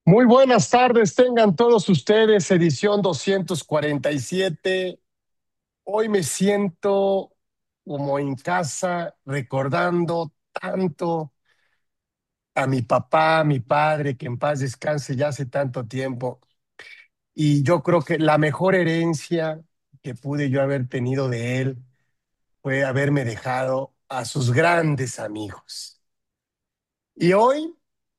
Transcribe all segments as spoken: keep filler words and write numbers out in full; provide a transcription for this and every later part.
Muy buenas tardes, tengan todos ustedes, edición doscientos cuarenta y siete. Hoy me siento como en casa, recordando tanto a mi papá, a mi padre, que en paz descanse ya hace tanto tiempo. Y yo creo que la mejor herencia que pude yo haber tenido de él fue haberme dejado a sus grandes amigos. Y hoy,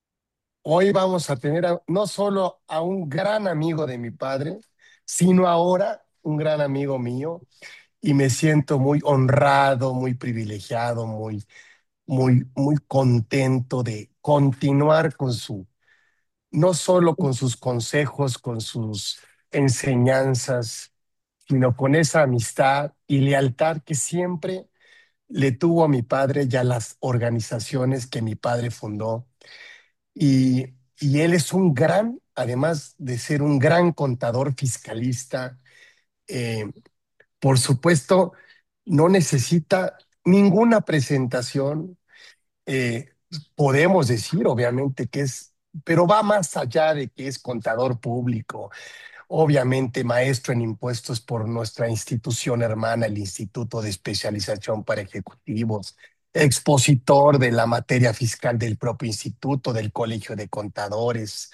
hoy vamos a tener a- no solo a un gran amigo de mi padre, sino ahora un gran amigo mío, y me siento muy honrado, muy privilegiado, muy, muy, muy contento de continuar con su, no solo con sus consejos, con sus enseñanzas, sino con esa amistad y lealtad que siempre le tuvo a mi padre y a las organizaciones que mi padre fundó. Y, y él es un gran, además de ser un gran contador fiscalista, eh, por supuesto, no necesita ninguna presentación. eh, Podemos decir, obviamente, que es, pero va más allá de que es contador público. Obviamente, maestro en impuestos por nuestra institución hermana, el Instituto de Especialización para Ejecutivos, expositor de la materia fiscal del propio instituto, del Colegio de Contadores,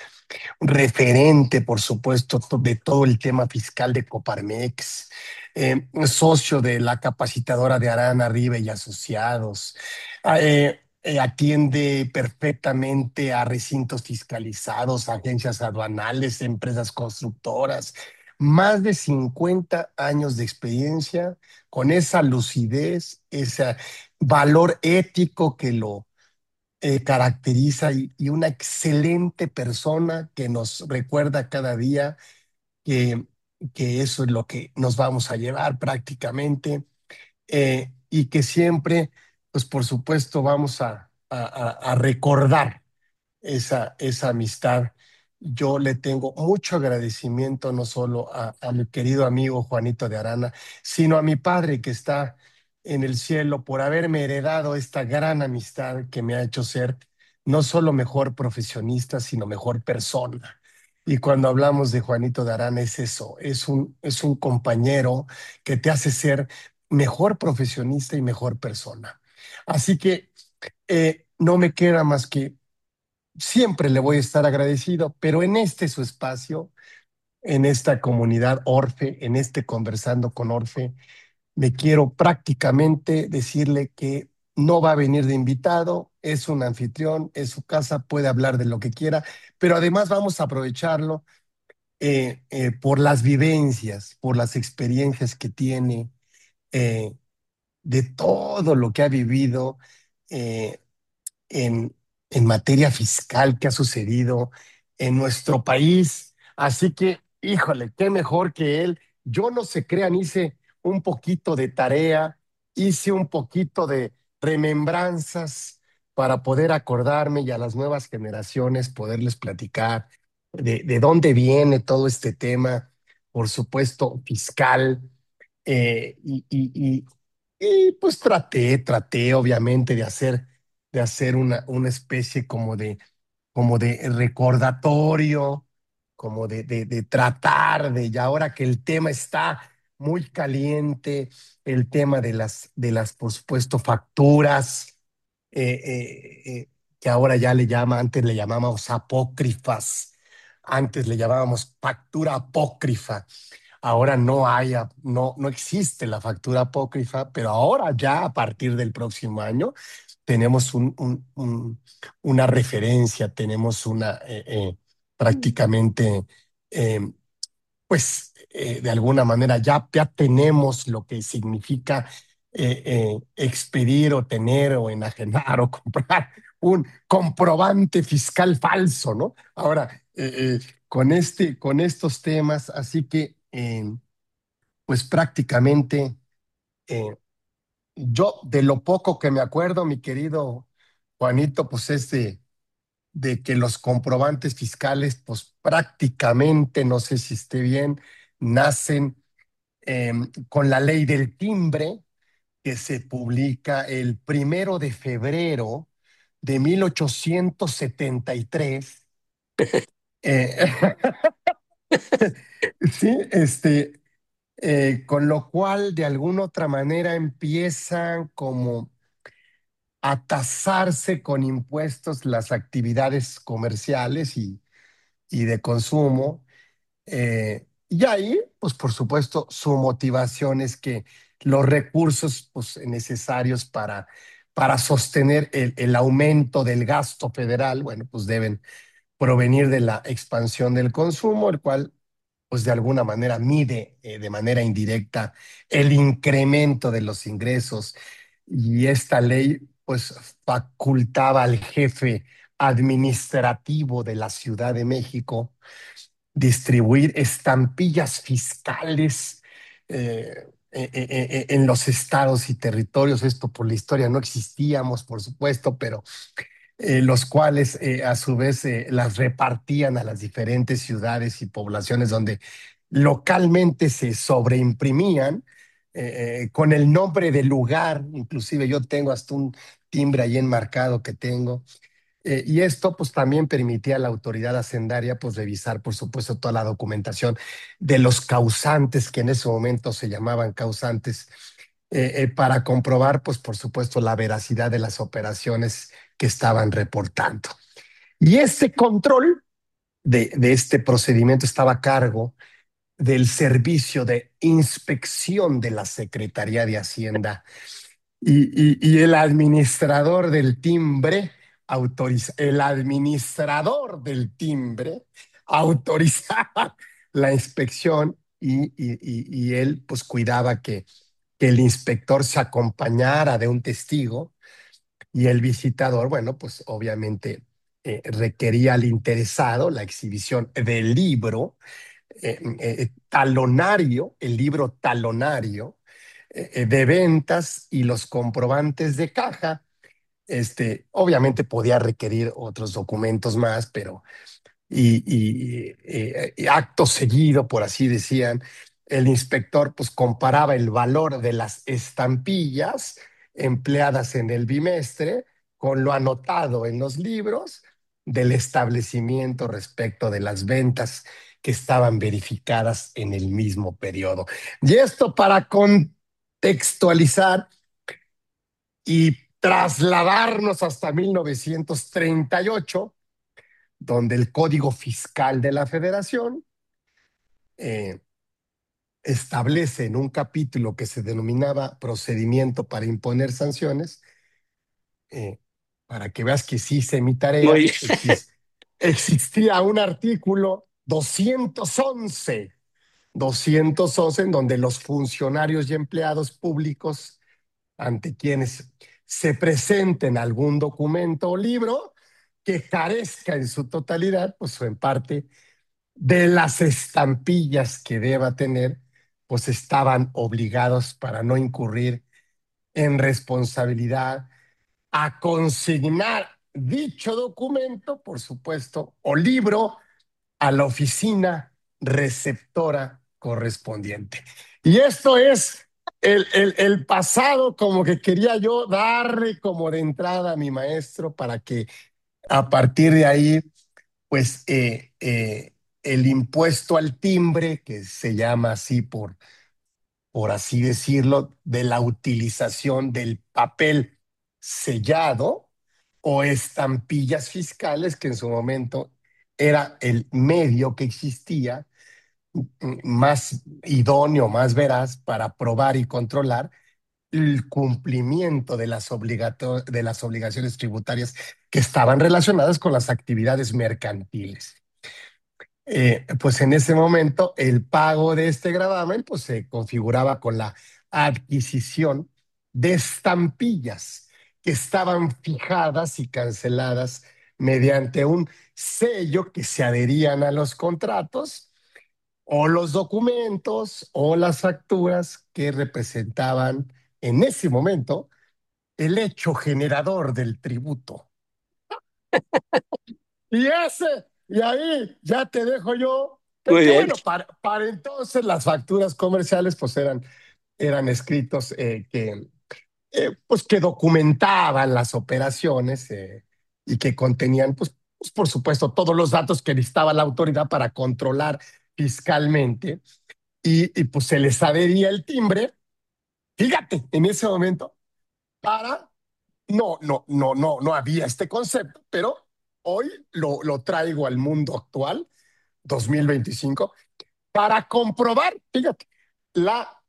referente, por supuesto, to- de todo el tema fiscal de Coparmex, eh, socio de la capacitadora de Arana Ribe y Asociados. Ah, eh, eh, atiende perfectamente a recintos fiscalizados, agencias aduanales, empresas constructoras. Más de cincuenta años de experiencia con esa lucidez, ese valor ético que lo eh, caracteriza, y, y una excelente persona que nos recuerda cada día que, que eso es lo que nos vamos a llevar prácticamente, eh, y que siempre, pues por supuesto, vamos a, a, a- a recordar esa, esa amistad. Yo le tengo mucho agradecimiento no solo a, a mi querido amigo Juanito de Arana, sino a mi padre que está en el cielo por haberme heredado esta gran amistad que me ha hecho ser no solo mejor profesionista, sino mejor persona. Y cuando hablamos de Juanito de Arana es eso, es un, es un compañero que te hace ser mejor profesionista y mejor persona. Así que eh, no me queda más que siempre le voy a estar agradecido, pero en este su espacio, en esta comunidad Orfe, en este Conversando con Orfe, me quiero prácticamente decirle que no va a venir de invitado, es un anfitrión, es su casa, puede hablar de lo que quiera, pero además vamos a aprovecharlo eh, eh, por las vivencias, por las experiencias que tiene, eh, de todo lo que ha vivido. eh, en, en materia fiscal que ha sucedido en nuestro país. Así que, híjole, qué mejor que él. Yo no se crean, hice un poquito de tarea, hice un poquito de remembranzas para poder acordarme y a las nuevas generaciones poderles platicar de, de dónde viene todo este tema, por supuesto, fiscal. eh, y, y, y, y, pues traté, traté obviamente de hacer de hacer una, una especie como de, como de recordatorio, como de, de, de tratar de, ya ahora que el tema está muy caliente, el tema de las, de las, por supuesto, facturas, eh, eh, eh, que ahora ya le llama, antes le llamábamos apócrifas, antes le llamábamos factura apócrifa. Ahora no hay, no, no existe la factura apócrifa, pero ahora ya a partir del próximo año tenemos un, un- un- una referencia, tenemos una eh, eh, prácticamente, eh, pues eh, de alguna manera ya, ya tenemos lo que significa eh, eh, expedir o tener o enajenar o comprar un comprobante fiscal falso, ¿no? Ahora, eh, eh, con este, con estos temas, así que, eh, pues prácticamente, eh, yo de lo poco que me acuerdo, mi querido Juanito, pues es de, de que los comprobantes fiscales, pues prácticamente, no sé si esté bien, nacen eh, con la ley del timbre que se publica el primero de febrero de mil ochocientos setenta y tres, Eh, sí, este, eh, con lo cual de alguna otra manera empiezan como a tasarse con impuestos las actividades comerciales y, y de consumo. Eh, y ahí, pues por supuesto, su motivación es que los recursos pues, necesarios para, para sostener el, el aumento del gasto federal, bueno, pues deben provenir de la expansión del consumo, el cual pues de alguna manera mide eh, de manera indirecta el incremento de los ingresos. Y esta ley pues facultaba al jefe administrativo de la Ciudad de México distribuir estampillas fiscales eh, eh, eh, eh, en los estados y territorios. Esto por la historia no existíamos, por supuesto, pero eh, los cuales eh, a su vez eh, las repartían a las diferentes ciudades y poblaciones donde localmente se sobreimprimían eh, eh, con el nombre del lugar. Inclusive yo tengo hasta un timbre ahí enmarcado que tengo. Eh, y esto pues también permitía a la autoridad hacendaria pues revisar por supuesto toda la documentación de los causantes que en ese momento se llamaban causantes eh, eh, para comprobar pues por supuesto la veracidad de las operaciones que estaban reportando. Y este control de, de este procedimiento estaba a cargo del Servicio de Inspección de la Secretaría de Hacienda y, y, y el administrador del timbre autoriza, el administrador del timbre autorizaba la inspección y, y, y, y él pues cuidaba que, que el inspector se acompañara de un testigo y el visitador, bueno, pues obviamente eh, requería al interesado la exhibición del libro eh, eh, talonario, el libro talonario eh, eh, de ventas y los comprobantes de caja. Este, obviamente podía requerir otros documentos más, pero y, y, eh, y acto seguido, por así decían, el inspector pues comparaba el valor de las estampillas empleadas en el bimestre con lo anotado en los libros del establecimiento respecto de las ventas que estaban verificadas en el mismo periodo. Y esto para contextualizar y trasladarnos hasta mil novecientos treinta y ocho, donde el Código Fiscal de la Federación eh, establece en un capítulo que se denominaba Procedimiento para imponer sanciones, eh, para que veas que sí hice mi Muy tarea, exist existía un artículo doscientos once, doscientos once en donde los funcionarios y empleados públicos ante quienes se presenten algún documento o libro que carezca en su totalidad, pues o en parte, de las estampillas que deba tener, pues estaban obligados para no incurrir en responsabilidad a consignar dicho documento, por supuesto, o libro a la oficina receptora correspondiente. Y esto es el, el, el pasado como que quería yo darle como de entrada a mi maestro para que a partir de ahí pues eh, eh, el impuesto al timbre, que se llama así por, por así decirlo, de la utilización del papel sellado o estampillas fiscales, que en su momento era el medio que existía mm, más idóneo, más veraz para probar y controlar el cumplimiento de las, obligato- de las obligaciones tributarias que estaban relacionadas con las actividades mercantiles. Eh, pues en ese momento el pago de este gravamen pues se configuraba con la adquisición de estampillas que estaban fijadas y canceladas mediante un sello que se adherían a los contratos o los documentos o las facturas que representaban en ese momento el hecho generador del tributo. Y ese, y ahí ya te dejo yo, que, muy que bien. bueno, para, para entonces las facturas comerciales pues eran, eran escritos eh, que, eh, pues que documentaban las operaciones eh, y que contenían pues pues, por supuesto, todos los datos que necesitaba la autoridad para controlar fiscalmente y, y pues se les adhería el timbre, fíjate, en ese momento, para, no, no, no, no, no había este concepto, pero hoy lo, lo traigo al mundo actual, dos mil veinticinco, para comprobar, fíjate, la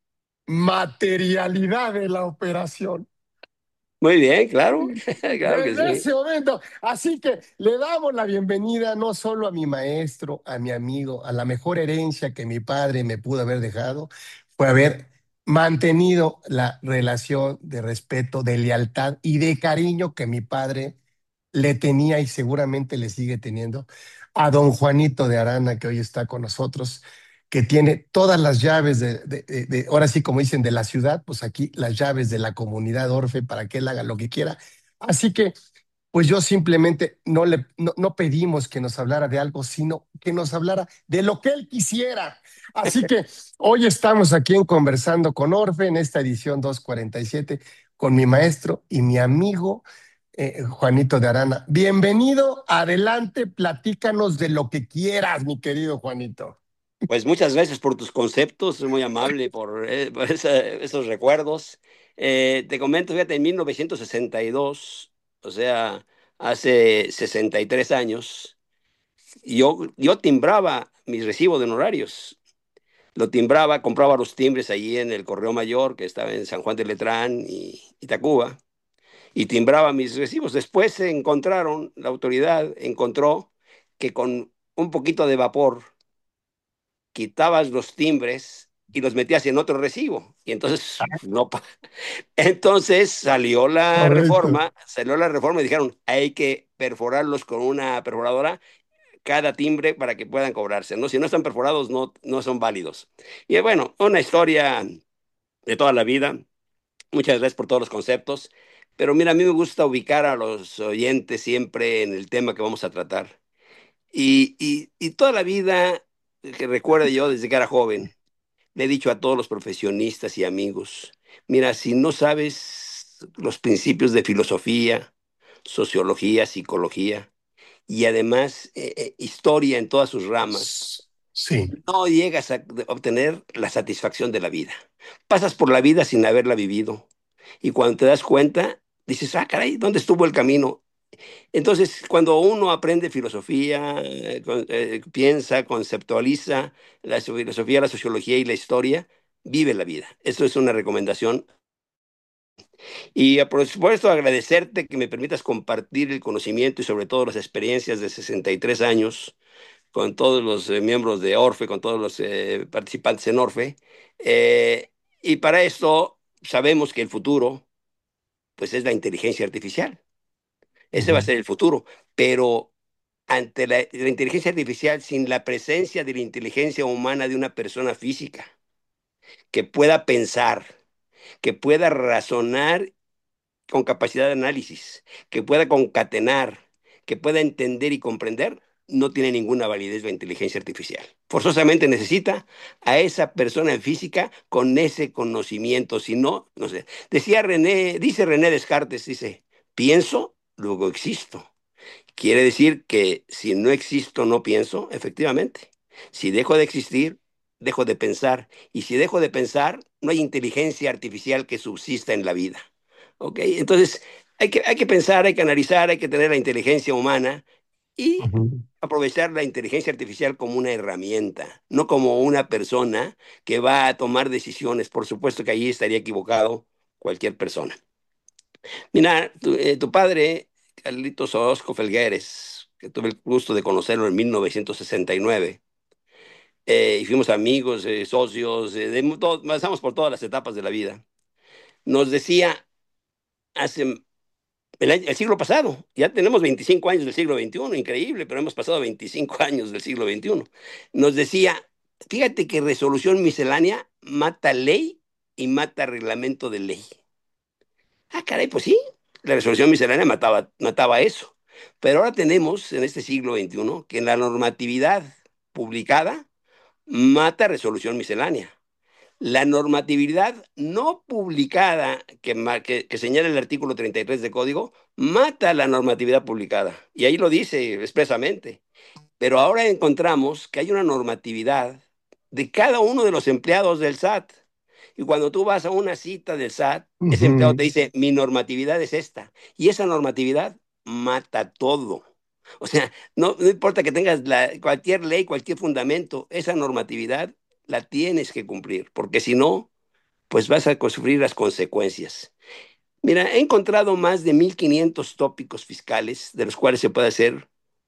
materialidad de la operación. Muy bien, claro, claro que Desde sí. ese momento. Así que le damos la bienvenida no solo a mi maestro, a mi amigo, a la mejor herencia que mi padre me pudo haber dejado, fue haber mantenido la relación de respeto, de lealtad y de cariño que mi padre le tenía y seguramente le sigue teniendo a don Juanito de Arana, que hoy está con nosotros, que tiene todas las llaves de, de- de- de- ahora sí, como dicen, de la ciudad, pues aquí las llaves de la comunidad Orfe para que él haga lo que quiera. Así que, pues yo simplemente no le no, no pedimos que nos hablara de algo, sino que nos hablara de lo que él quisiera. Así que hoy estamos aquí en Conversando con Orfe en esta edición doscientos cuarenta y siete con mi maestro y mi amigo eh, Juanito de Arana. Bienvenido, adelante, platícanos de lo que quieras, mi querido Juanito. Pues muchas gracias por tus conceptos, soy muy amable por, eh, por esa- esos recuerdos. Eh, te comento, fíjate, en mil novecientos sesenta y dos, o sea, hace sesenta y tres años, yo, yo timbraba mis recibos de honorarios. Lo timbraba, compraba los timbres allí en el Correo Mayor, que estaba en San Juan de Letrán y, y Tacuba, y timbraba mis recibos. Después se encontraron, la autoridad encontró que con un poquito de vapor quitabas los timbres y los metías en otro recibo. Y entonces no. Entonces salió la Correcto. reforma, salió la reforma y dijeron, hay que perforarlos con una perforadora cada timbre para que puedan cobrarse, ¿no? Si no están perforados, no, no son válidos. Y bueno, una historia de toda la vida. Muchas gracias por todos los conceptos. Pero mira, a mí me gusta ubicar a los oyentes siempre en el tema que vamos a tratar. Y, y, y toda la vida que recuerdo yo desde que era joven, le he dicho a todos los profesionistas y amigos, mira, si no sabes los principios de filosofía, sociología, psicología y además eh, eh, historia en todas sus ramas, Sí, no llegas a obtener la satisfacción de la vida. Pasas por la vida sin haberla vivido y cuando te das cuenta, dices, ah, caray, ¿dónde estuvo el camino? Entonces, cuando uno aprende filosofía, eh, con- eh, piensa, conceptualiza la filosofía, la sociología y la historia, vive la vida. Eso es una recomendación. Y eh, por supuesto, agradecerte que me permitas compartir el conocimiento y sobre todo las experiencias de sesenta y tres años con todos los eh, miembros de Orfe, con todos los eh, participantes en Orfe. Eh, y para esto sabemos que el futuro, pues, es la inteligencia artificial. Ese va a ujú, ser el futuro. Pero ante la, la inteligencia artificial, sin la presencia de la inteligencia humana de una persona física que pueda pensar, que pueda razonar con capacidad de análisis, que pueda concatenar, que pueda entender y comprender, no tiene ninguna validez la inteligencia artificial. Forzosamente necesita a esa persona en física con ese conocimiento, si no, no sé. Decía René, dice René Descartes, dice, pienso, luego existo. Quiere decir que si no existo, no pienso, efectivamente. Si dejo de existir, dejo de pensar. Y si dejo de pensar, no hay inteligencia artificial que subsista en la vida. ¿Ok? Entonces, hay que, hay que pensar, hay que analizar, hay que tener la inteligencia humana y ujú. aprovechar la inteligencia artificial como una herramienta, no como una persona que va a tomar decisiones. Por supuesto que allí estaría equivocado cualquier persona. Mira, tu, eh, tu padre, Carlitos Orozco Felgueres, que tuve el gusto de conocerlo en mil novecientos sesenta y nueve, eh, y fuimos amigos, eh, socios, eh, de, todo- pasamos por todas las etapas de la vida, nos decía hace el, año- el siglo pasado, ya tenemos veinticinco años del siglo veintiuno, increíble, pero hemos pasado veinticinco años del siglo veintiuno, nos decía, fíjate que resolución miscelánea mata ley y mata reglamento de ley. Ah, caray, pues sí, la resolución miscelánea mataba, mataba eso. Pero ahora tenemos en este siglo veintiuno que en la normatividad publicada mata resolución miscelánea. La normatividad no publicada que, ma- que, que señala el artículo treinta y tres de código mata la normatividad publicada. Y ahí lo dice expresamente. Pero ahora encontramos que hay una normatividad de cada uno de los empleados del S A T. Y cuando tú vas a una cita del S A T, ese empleado Ujú. te dice, mi normatividad es esta. Y esa normatividad mata todo. O sea, no, no importa que tengas la- cualquier ley, cualquier fundamento, esa normatividad la tienes que cumplir, porque si no, pues vas a sufrir las consecuencias. Mira, he encontrado más de mil quinientos tópicos fiscales de los cuales se puede hacer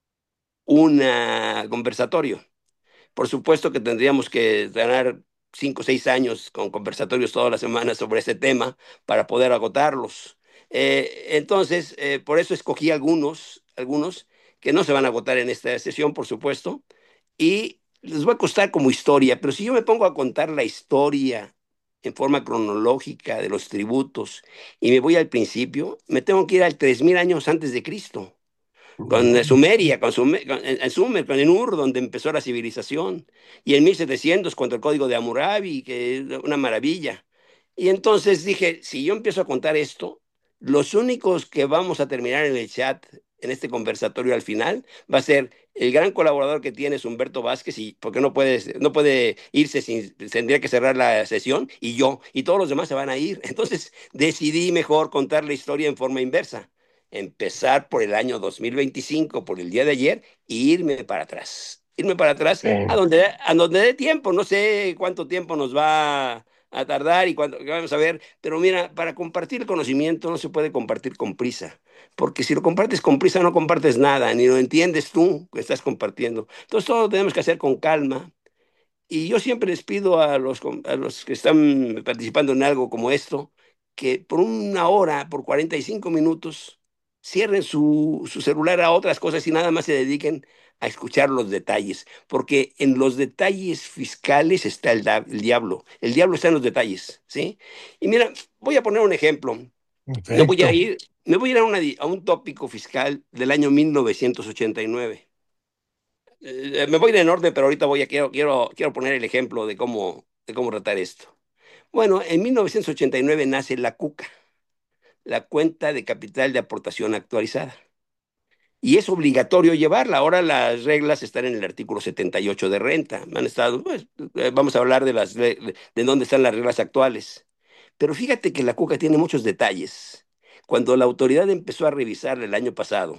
un conversatorio. Por supuesto que tendríamos que ganar cinco o seis años con conversatorios todas las semanas sobre ese tema para poder agotarlos. Eh, entonces, eh, por eso escogí algunos, algunos que no se van a agotar en esta sesión, por supuesto, y les va a costar como historia, pero si yo me pongo a contar la historia en forma cronológica de los tributos y me voy al principio, me tengo que ir al tres mil años antes de Cristo con Ujú. Sumeria, con, Sumer, con en Sumer, con Enur, donde empezó la civilización, y en mil setecientos contra el código de Hammurabi, que es una maravilla. Y entonces dije, si yo empiezo a contar esto, los únicos que vamos a terminar en el chat, en este conversatorio al final, va a ser el gran colaborador que tienes, Humberto Vázquez, y porque no puede, no puede irse sin, tendría que cerrar la sesión, y yo, y todos los demás se van a ir. Entonces decidí mejor contar la historia en forma inversa, empezar por el año dos mil veinticinco, por el día de ayer, e irme para atrás. Irme para atrás a Sí. donde, a donde dé tiempo. No sé cuánto tiempo nos va a tardar y cuánto vamos a ver. Pero mira, para compartir el conocimiento no se puede compartir con prisa. Porque si lo compartes con prisa no compartes nada, ni lo entiendes tú que estás compartiendo. Entonces todo lo tenemos que hacer con calma. Y yo siempre les pido a los, a los que están participando en algo como esto, que por una hora, por cuarenta y cinco minutos, cierren su, su celular a otras cosas y nada más se dediquen a escuchar los detalles, porque en los detalles fiscales está el, da- el diablo. El diablo está en los detalles, ¿sí? Y mira, voy a poner un ejemplo. Me voy a Perfecto. ir, me voy a ir a, una di- a un tópico fiscal del año mil novecientos ochenta y nueve. Eh, me voy a ir en orden, pero ahorita voy a quiero, quiero, quiero poner el ejemplo de cómo, de cómo tratar esto. Bueno, en mil novecientos ochenta y nueve nace la CUCA, la cuenta de capital de aportación actualizada. Y es obligatorio llevarla. Ahora las reglas están en el artículo setenta y ocho de renta. Han estado, pues, eh, vamos a hablar de las de, de dónde están las reglas actuales. Pero fíjate que la CUCA tiene muchos detalles. Cuando la autoridad empezó a revisar el año pasado,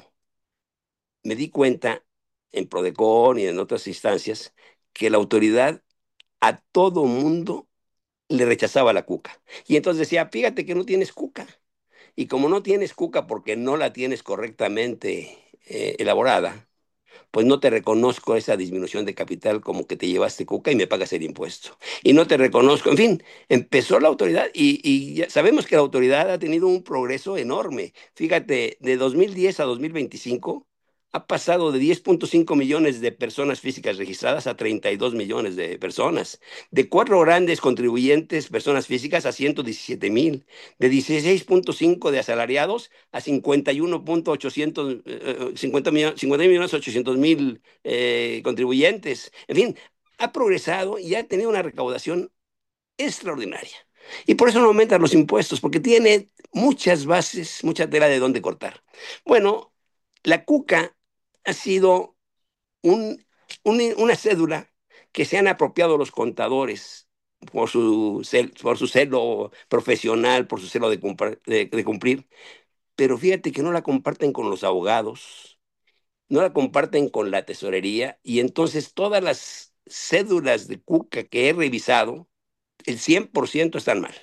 me di cuenta en Prodecon y en otras instancias que la autoridad a todo mundo le rechazaba la cuca. Y entonces decía, fíjate que no tienes cuca. Y como no tienes cuca porque no la tienes correctamente eh, elaborada, pues no te reconozco esa disminución de capital como que te llevaste cuca y me pagas el impuesto. Y no te reconozco. En fin, empezó la autoridad y, y ya sabemos que la autoridad ha tenido un progreso enorme. Fíjate, de dos mil diez a dos mil veinticinco ha pasado de diez punto cinco millones de personas físicas registradas a treinta y dos millones de personas. De cuatro grandes contribuyentes, personas físicas, a ciento diecisiete mil. De dieciséis punto cinco de asalariados a cincuenta y uno punto ochocientos, eh, cincuenta millones, cincuenta millones ochocientos mil eh, contribuyentes. En fin, ha progresado y ha tenido una recaudación extraordinaria. Y por eso no aumentan los impuestos, porque tiene muchas bases, mucha tela de dónde cortar. Bueno, la cuca ha sido un, un, una cédula que se han apropiado los contadores por su, cel, por su celo profesional, por su celo de, de, de cumplir, pero fíjate que no la comparten con los abogados, no la comparten con la tesorería, y entonces todas las cédulas de Cuca que he revisado, el cien por ciento están mal.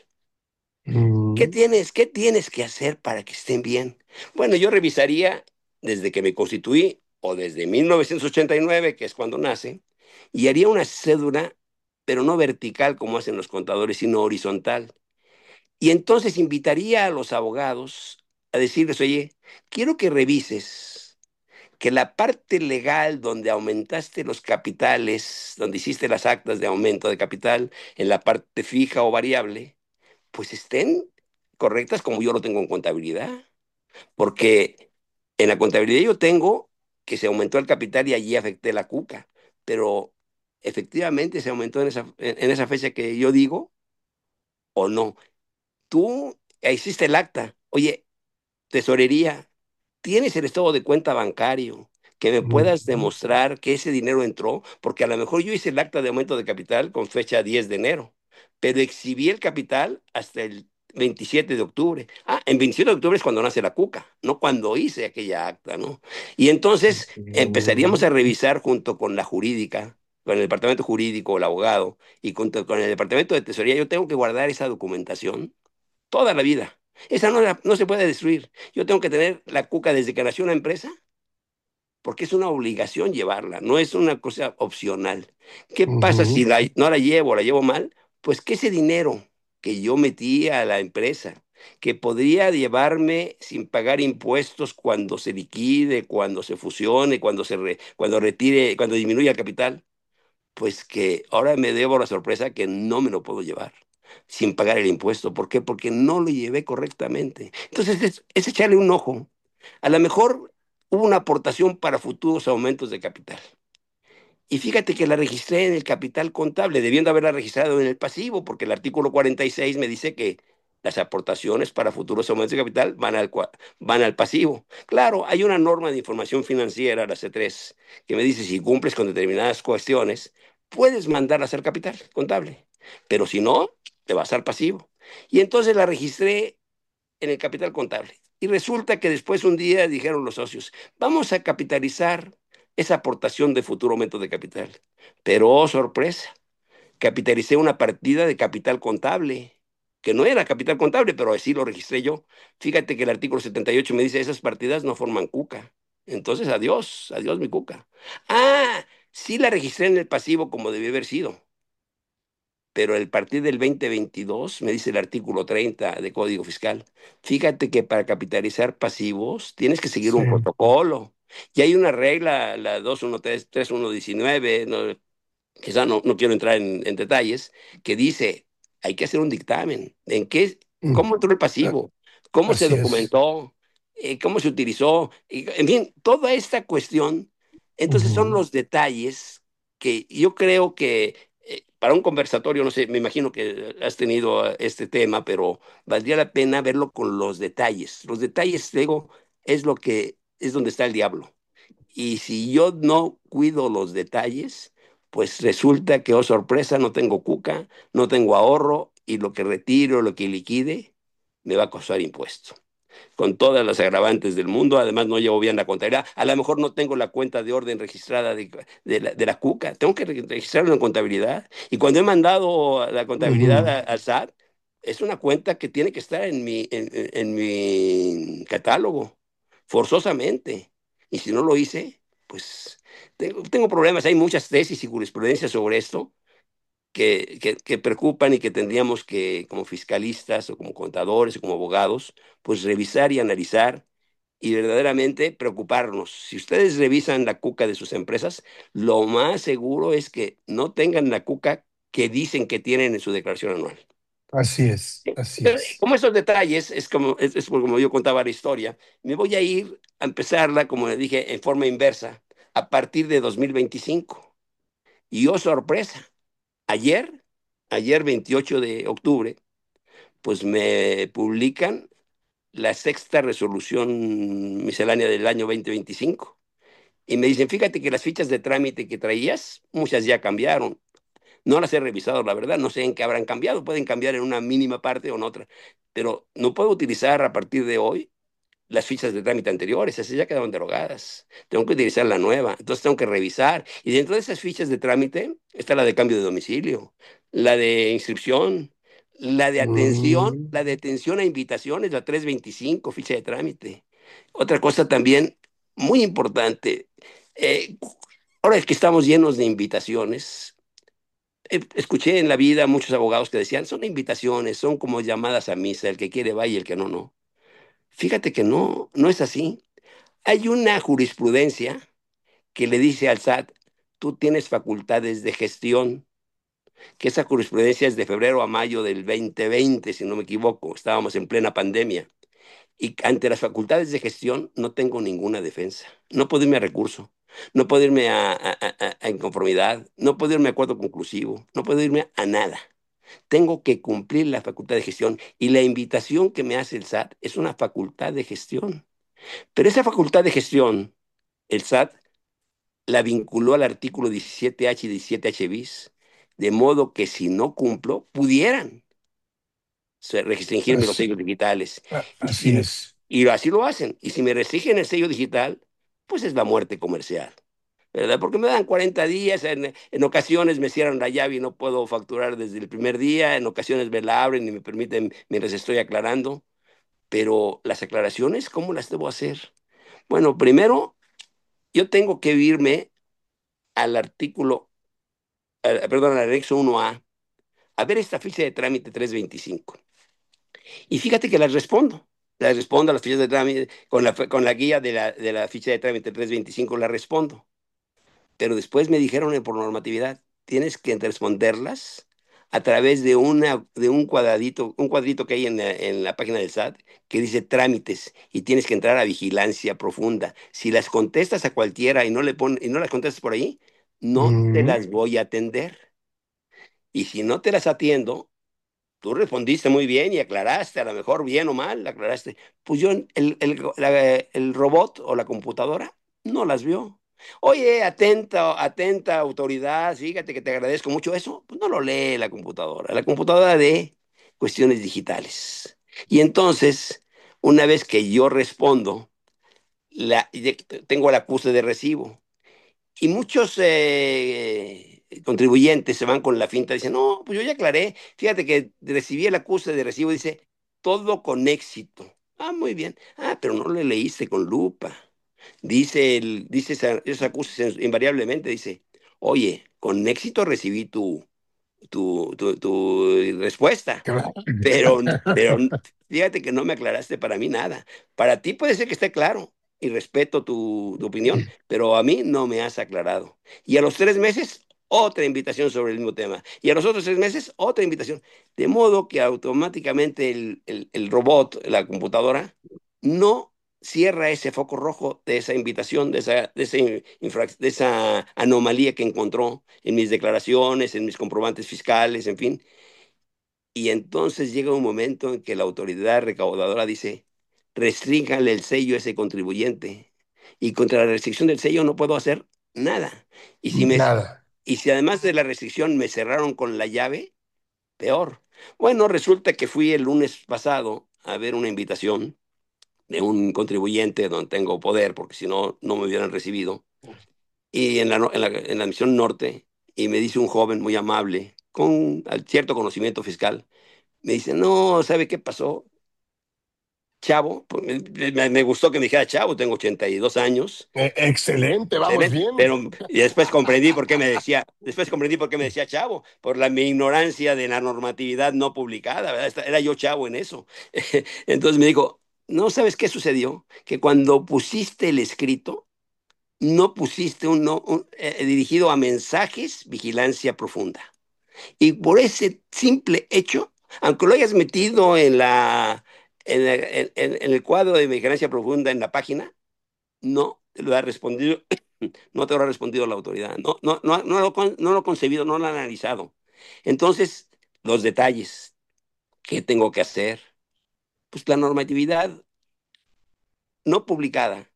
¿Qué Mm. tienes, qué tienes que hacer para que estén bien? Bueno, yo revisaría desde que me constituí o desde mil novecientos ochenta y nueve, que es cuando nace, y haría una cédula, pero no vertical como hacen los contadores, sino horizontal. Y entonces invitaría a los abogados a decirles, oye, quiero que revises que la parte legal donde aumentaste los capitales, donde hiciste las actas de aumento de capital en la parte fija o variable, pues estén correctas como yo lo tengo en contabilidad. Porque en la contabilidad yo tengo que se aumentó el capital y allí afecté la cuca, pero efectivamente se aumentó en esa, en esa fecha que yo digo. o no. Tú hiciste el acta. Oye, tesorería, ¿tienes el estado de cuenta bancario que me puedas Ujú. demostrar que ese dinero entró? Porque a lo mejor yo hice el acta de aumento de capital con fecha diez de enero, pero exhibí el capital hasta el veintisiete de octubre. Ah, en veintisiete de octubre es cuando nace la cuca, no cuando hice aquella acta, ¿no? Y entonces empezaríamos Ujú. a revisar junto con la jurídica, con el departamento jurídico, el abogado, y junto con el departamento de tesorería. Yo tengo que guardar esa documentación toda la vida. Esa no, la- no se puede destruir. Yo tengo que tener la cuca desde que nació una empresa, porque es una obligación llevarla, no es una cosa opcional. ¿Qué pasa si Ujú. la- no la llevo, la llevo mal? Pues que ese dinero que yo metí a la empresa, que podría llevarme sin pagar impuestos cuando se liquide, cuando se fusione, cuando se re- cuando retire, cuando disminuya el capital, pues que ahora me debo la sorpresa que no me lo puedo llevar sin pagar el impuesto. ¿Por qué? Porque no lo llevé correctamente. Entonces es, es echarle un ojo. A lo mejor hubo una aportación para futuros aumentos de capital. Y fíjate que la registré en el capital contable, debiendo haberla registrado en el pasivo, porque el artículo cuarenta y seis me dice que las aportaciones para futuros aumentos de capital van al, cua- van al pasivo. Claro, hay una norma de información financiera, la C tres, que me dice si cumples con determinadas cuestiones, puedes mandarlas al capital contable, pero si no, te vas al pasivo. Y entonces la registré en el capital contable. Y resulta que después un día dijeron los socios, vamos a capitalizar esa aportación de futuro aumento de capital. Pero, oh, sorpresa, capitalicé una partida de capital contable, que no era capital contable, pero así lo registré yo. Fíjate que el artículo setenta y ocho me dice, esas partidas no forman cuca. Entonces, adiós, adiós mi cuca. Ah, sí la registré en el pasivo como debió haber sido, pero el partir del dos mil veintidós, me dice el artículo treinta de Código Fiscal, fíjate que para capitalizar pasivos tienes que seguir Sí. un protocolo. Y hay una regla, la dos uno tres, tres uno diecinueve, no, quizá no, no quiero entrar en, en detalles, que dice, hay que hacer un dictamen. ¿En qué, Mm. cómo entró el Ah, pasivo? ¿Cómo se así es. documentó? Eh, ¿cómo se utilizó? Y, en fin, toda esta cuestión. Entonces son Ujú. los detalles que yo creo que eh, para un conversatorio, no sé, me imagino que has tenido eh, este tema, pero valdría la pena verlo con los detalles. Los detalles, digo, es lo que es donde está el diablo. Y si yo no cuido los detalles, pues resulta que, oh sorpresa, no tengo cuca, no tengo ahorro y lo que retiro, lo que liquide, me va a costar impuesto. Con todas las agravantes del mundo, además no llevo bien la contabilidad. A lo mejor no tengo la cuenta de orden registrada de, de la, de la cuca, tengo que re- registrarlo en contabilidad. Y cuando he mandado la contabilidad Ujú. a- al S A T, es una cuenta que tiene que estar en mi, en, en- en mi catálogo, forzosamente. Y si no lo hice, pues tengo, tengo problemas. Hay muchas tesis y jurisprudencias sobre esto que, que, que preocupan y que tendríamos que, como fiscalistas o como contadores o como abogados, pues revisar y analizar y verdaderamente preocuparnos. Si ustedes revisan la cuca de sus empresas, lo más seguro es que no tengan la cuca que dicen que tienen en su declaración anual. Así es, así Entonces, es. como esos detalles, es como, es, es como yo contaba la historia, me voy a ir a empezarla, como le dije, en forma inversa, a partir de dos mil veinticinco. Y oh, sorpresa, ayer, ayer veintiocho de octubre, pues me publican la sexta resolución miscelánea del año dos mil veinticinco. Y me dicen, fíjate que las fichas de trámite que traías, muchas ya cambiaron. No las he revisado, la verdad, no sé en qué habrán cambiado, pueden cambiar en una mínima parte o en otra, pero no puedo utilizar a partir de hoy las fichas de trámite anteriores, esas ya quedaron derogadas. Tengo que utilizar la nueva, entonces tengo que revisar. Y dentro de esas fichas de trámite está la de cambio de domicilio, la de inscripción, la de atención, Mm. la de atención a invitaciones, la trescientos veinticinco, ficha de trámite. Otra cosa también muy importante, eh, ahora es que estamos llenos de invitaciones. eh, Escuché en la vida a muchos abogados que decían, son invitaciones, son como llamadas a misa, el que quiere va y el que no, no. Fíjate que no, no es así. Hay una jurisprudencia que le dice al S A T, tú tienes facultades de gestión, que esa jurisprudencia es de febrero a mayo del dos mil veinte, si no me equivoco, estábamos en plena pandemia. Y ante las facultades de gestión no tengo ninguna defensa. No puedo irme a recurso, no puedo irme a, a, a, a inconformidad, no puedo irme a acuerdo conclusivo, no puedo irme a nada. Tengo que cumplir la facultad de gestión y la invitación que me hace el S A T es una facultad de gestión. Pero esa facultad de gestión, el S A T la vinculó al artículo diecisiete H y diecisiete H bis, de modo que si no cumplo, pudieran se- restringirme los Así, sellos digitales. a- Y, así si, es. y así lo hacen. Y si me restringen el sello digital, pues es la muerte comercial. ¿Verdad? Porque me dan cuarenta días, en, en ocasiones me cierran la llave y no puedo facturar desde el primer día, en ocasiones me la abren y me permiten mientras estoy aclarando, pero las aclaraciones, ¿cómo las debo hacer? Bueno, primero, yo tengo que irme al artículo, al- perdón, al anexo uno A, a ver esta ficha de trámite trescientos veinticinco. Y fíjate que las respondo. Las respondo a las fichas de trámite, con la, con la guía de la, de la ficha de trámite trescientos veinticinco las respondo. Pero después me dijeron eh, por normatividad, tienes que responderlas a través de, una, de un cuadradito, un cuadrito que hay en la, en la página del S A T que dice trámites y tienes que entrar a vigilancia profunda. Si las contestas a cualquiera y no, le pon, y no las contestas por ahí, no te Mm, las voy a atender. Y si no te las atiendo, tú respondiste muy bien y aclaraste, a lo mejor bien o mal, aclaraste. Pues yo, el, el, la- el robot o la computadora no las vio. Oye, atenta, atenta autoridad, fíjate que te agradezco mucho eso. Pues no lo lee la computadora, la computadora de cuestiones digitales. Y entonces, una vez que yo respondo, la, tengo el acuse de recibo. Y muchos eh, contribuyentes se van con la finta, dicen, no, pues yo ya aclaré, fíjate que recibí el acuse de recibo, dice, todo con éxito. Ah, muy bien. Ah, pero no le leíste con lupa. Dice, el, dice esa- esos acuses invariablemente, dice, oye, con éxito recibí tu, tu, tu, tu respuesta. claro. Pero, pero fíjate que no me aclaraste para mí nada. Para ti puede ser que esté claro y respeto tu, tu opinión, pero a mí no me has aclarado. Y a los tres meses, otra invitación sobre el mismo tema. Y a los otros tres meses, otra invitación. De modo que automáticamente el, el, el robot, la computadora, no cierra ese foco rojo de esa invitación, de esa, de esa, infrac- de esa anomalía que encontró en mis declaraciones, en mis comprobantes fiscales, en fin. Y entonces llega un momento en que la autoridad recaudadora dice, restrínjale el sello a ese contribuyente. Y contra la restricción del sello no puedo hacer nada. Y si me, Nada. y si además de la restricción me cerraron con la llave, peor. Bueno, resulta que fui el lunes pasado a ver una invitación de un contribuyente donde tengo poder, porque si no, no me hubieran recibido. Y en la, no- en la, en la misión norte, y me dice un joven muy amable, con cierto conocimiento fiscal, me dice, no, ¿sabe qué pasó? Chavo, pues, me, me- me gustó que me dijera chavo, tengo ochenta y dos años, Eh, excelente, vamos excelente, bien. pero y después comprendí por qué me decía, después comprendí por qué me decía chavo, por la mi ignorancia de la normatividad no publicada, ¿verdad? Esta- Era yo chavo en eso. Entonces me dijo, ¿no sabes qué sucedió? Que cuando pusiste el escrito, no pusiste un, no, un, eh, dirigido a mensajes, vigilancia profunda. Y por ese simple hecho, aunque lo hayas metido en la, en, el en- en el cuadro de vigilancia profunda en la página, no te lo ha respondido, no te lo ha respondido la autoridad. No, no, no, no lo, con- no lo ha concebido, no lo ha analizado. Entonces, los detalles, ¿qué tengo que hacer? Pues la normatividad no publicada,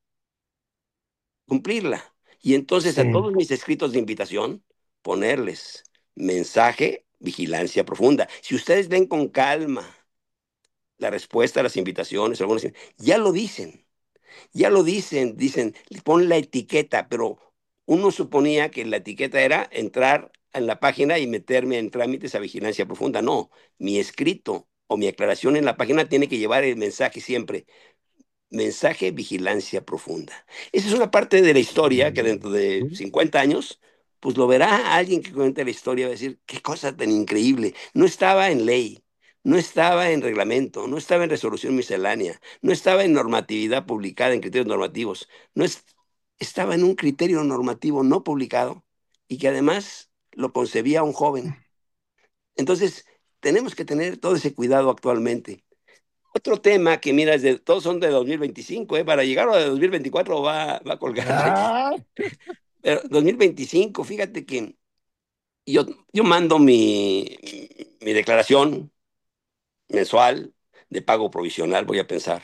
cumplirla. Y entonces a Sí, todos mis escritos de invitación, ponerles mensaje, vigilancia profunda. Si ustedes ven con calma la respuesta a las invitaciones, algunas, ya lo dicen, ya lo dicen, dicen, pon la etiqueta, pero uno suponía que la etiqueta era entrar en la página y meterme en trámites a vigilancia profunda. No, mi escrito o mi aclaración en la página tiene que llevar el mensaje siempre, mensaje vigilancia profunda. Esa es una parte de la historia que dentro de cincuenta años, pues lo verá alguien que cuente la historia, va a decir, qué cosa tan increíble. No estaba en ley, no estaba en reglamento, no estaba en resolución miscelánea, no estaba en normatividad publicada, en criterios normativos, no es, estaba en un criterio normativo no publicado y que además lo concebía un joven. Entonces, tenemos que tener todo ese cuidado actualmente. Otro tema que mira, es de, todos son de dos mil veinticinco, ¿eh? Para llegar a dos mil veinticuatro va, va a colgarse. ah, Pero dos mil veinticinco, fíjate que yo, yo mando mi, mi declaración mensual de pago provisional, voy a pensar,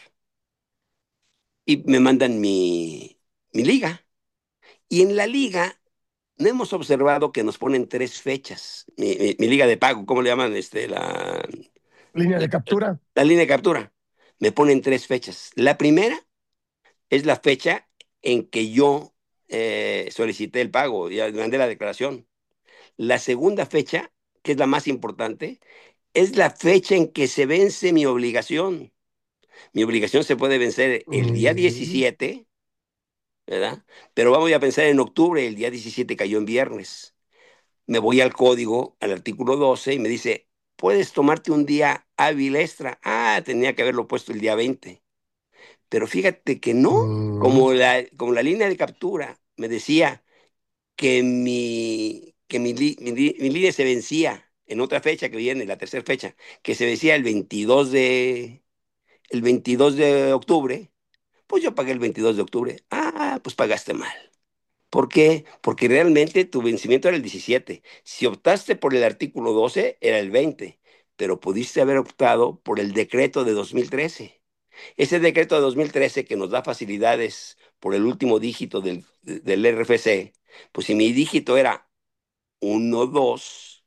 y me mandan mi, mi liga. Y en la liga no hemos observado que nos ponen tres fechas. Mi, mi- mi liga de pago, ¿cómo le llaman? Este, la, Línea la, de captura. la línea de captura. Me ponen tres fechas. La primera es la fecha en que yo eh, solicité el pago, ya mandé la declaración. La segunda fecha, que es la más importante, es la fecha en que se vence mi obligación. Mi obligación se puede vencer el día Mm, diecisiete, ¿verdad? Pero vamos a pensar en octubre, el día diecisiete cayó en viernes. Me voy al código, al artículo doce, y me dice, puedes tomarte un día hábil extra. Ah, tenía que haberlo puesto el día veinte. Pero fíjate que no, mm, como la, como la línea de captura me decía que mi, que mi, li- mi li- mi línea se vencía en otra fecha que viene, la tercera fecha, que se vencía el veintidós de, el veintidós de octubre, pues yo pagué el veintidós de octubre. Ah, pues pagaste mal. ¿Por qué? Porque realmente tu vencimiento era el diecisiete. Si optaste por el artículo doce, era el veinte, pero pudiste haber optado por el decreto de dos mil trece. Ese decreto de dos mil trece que nos da facilidades por el último dígito del, del R F C, pues si mi dígito era uno dos,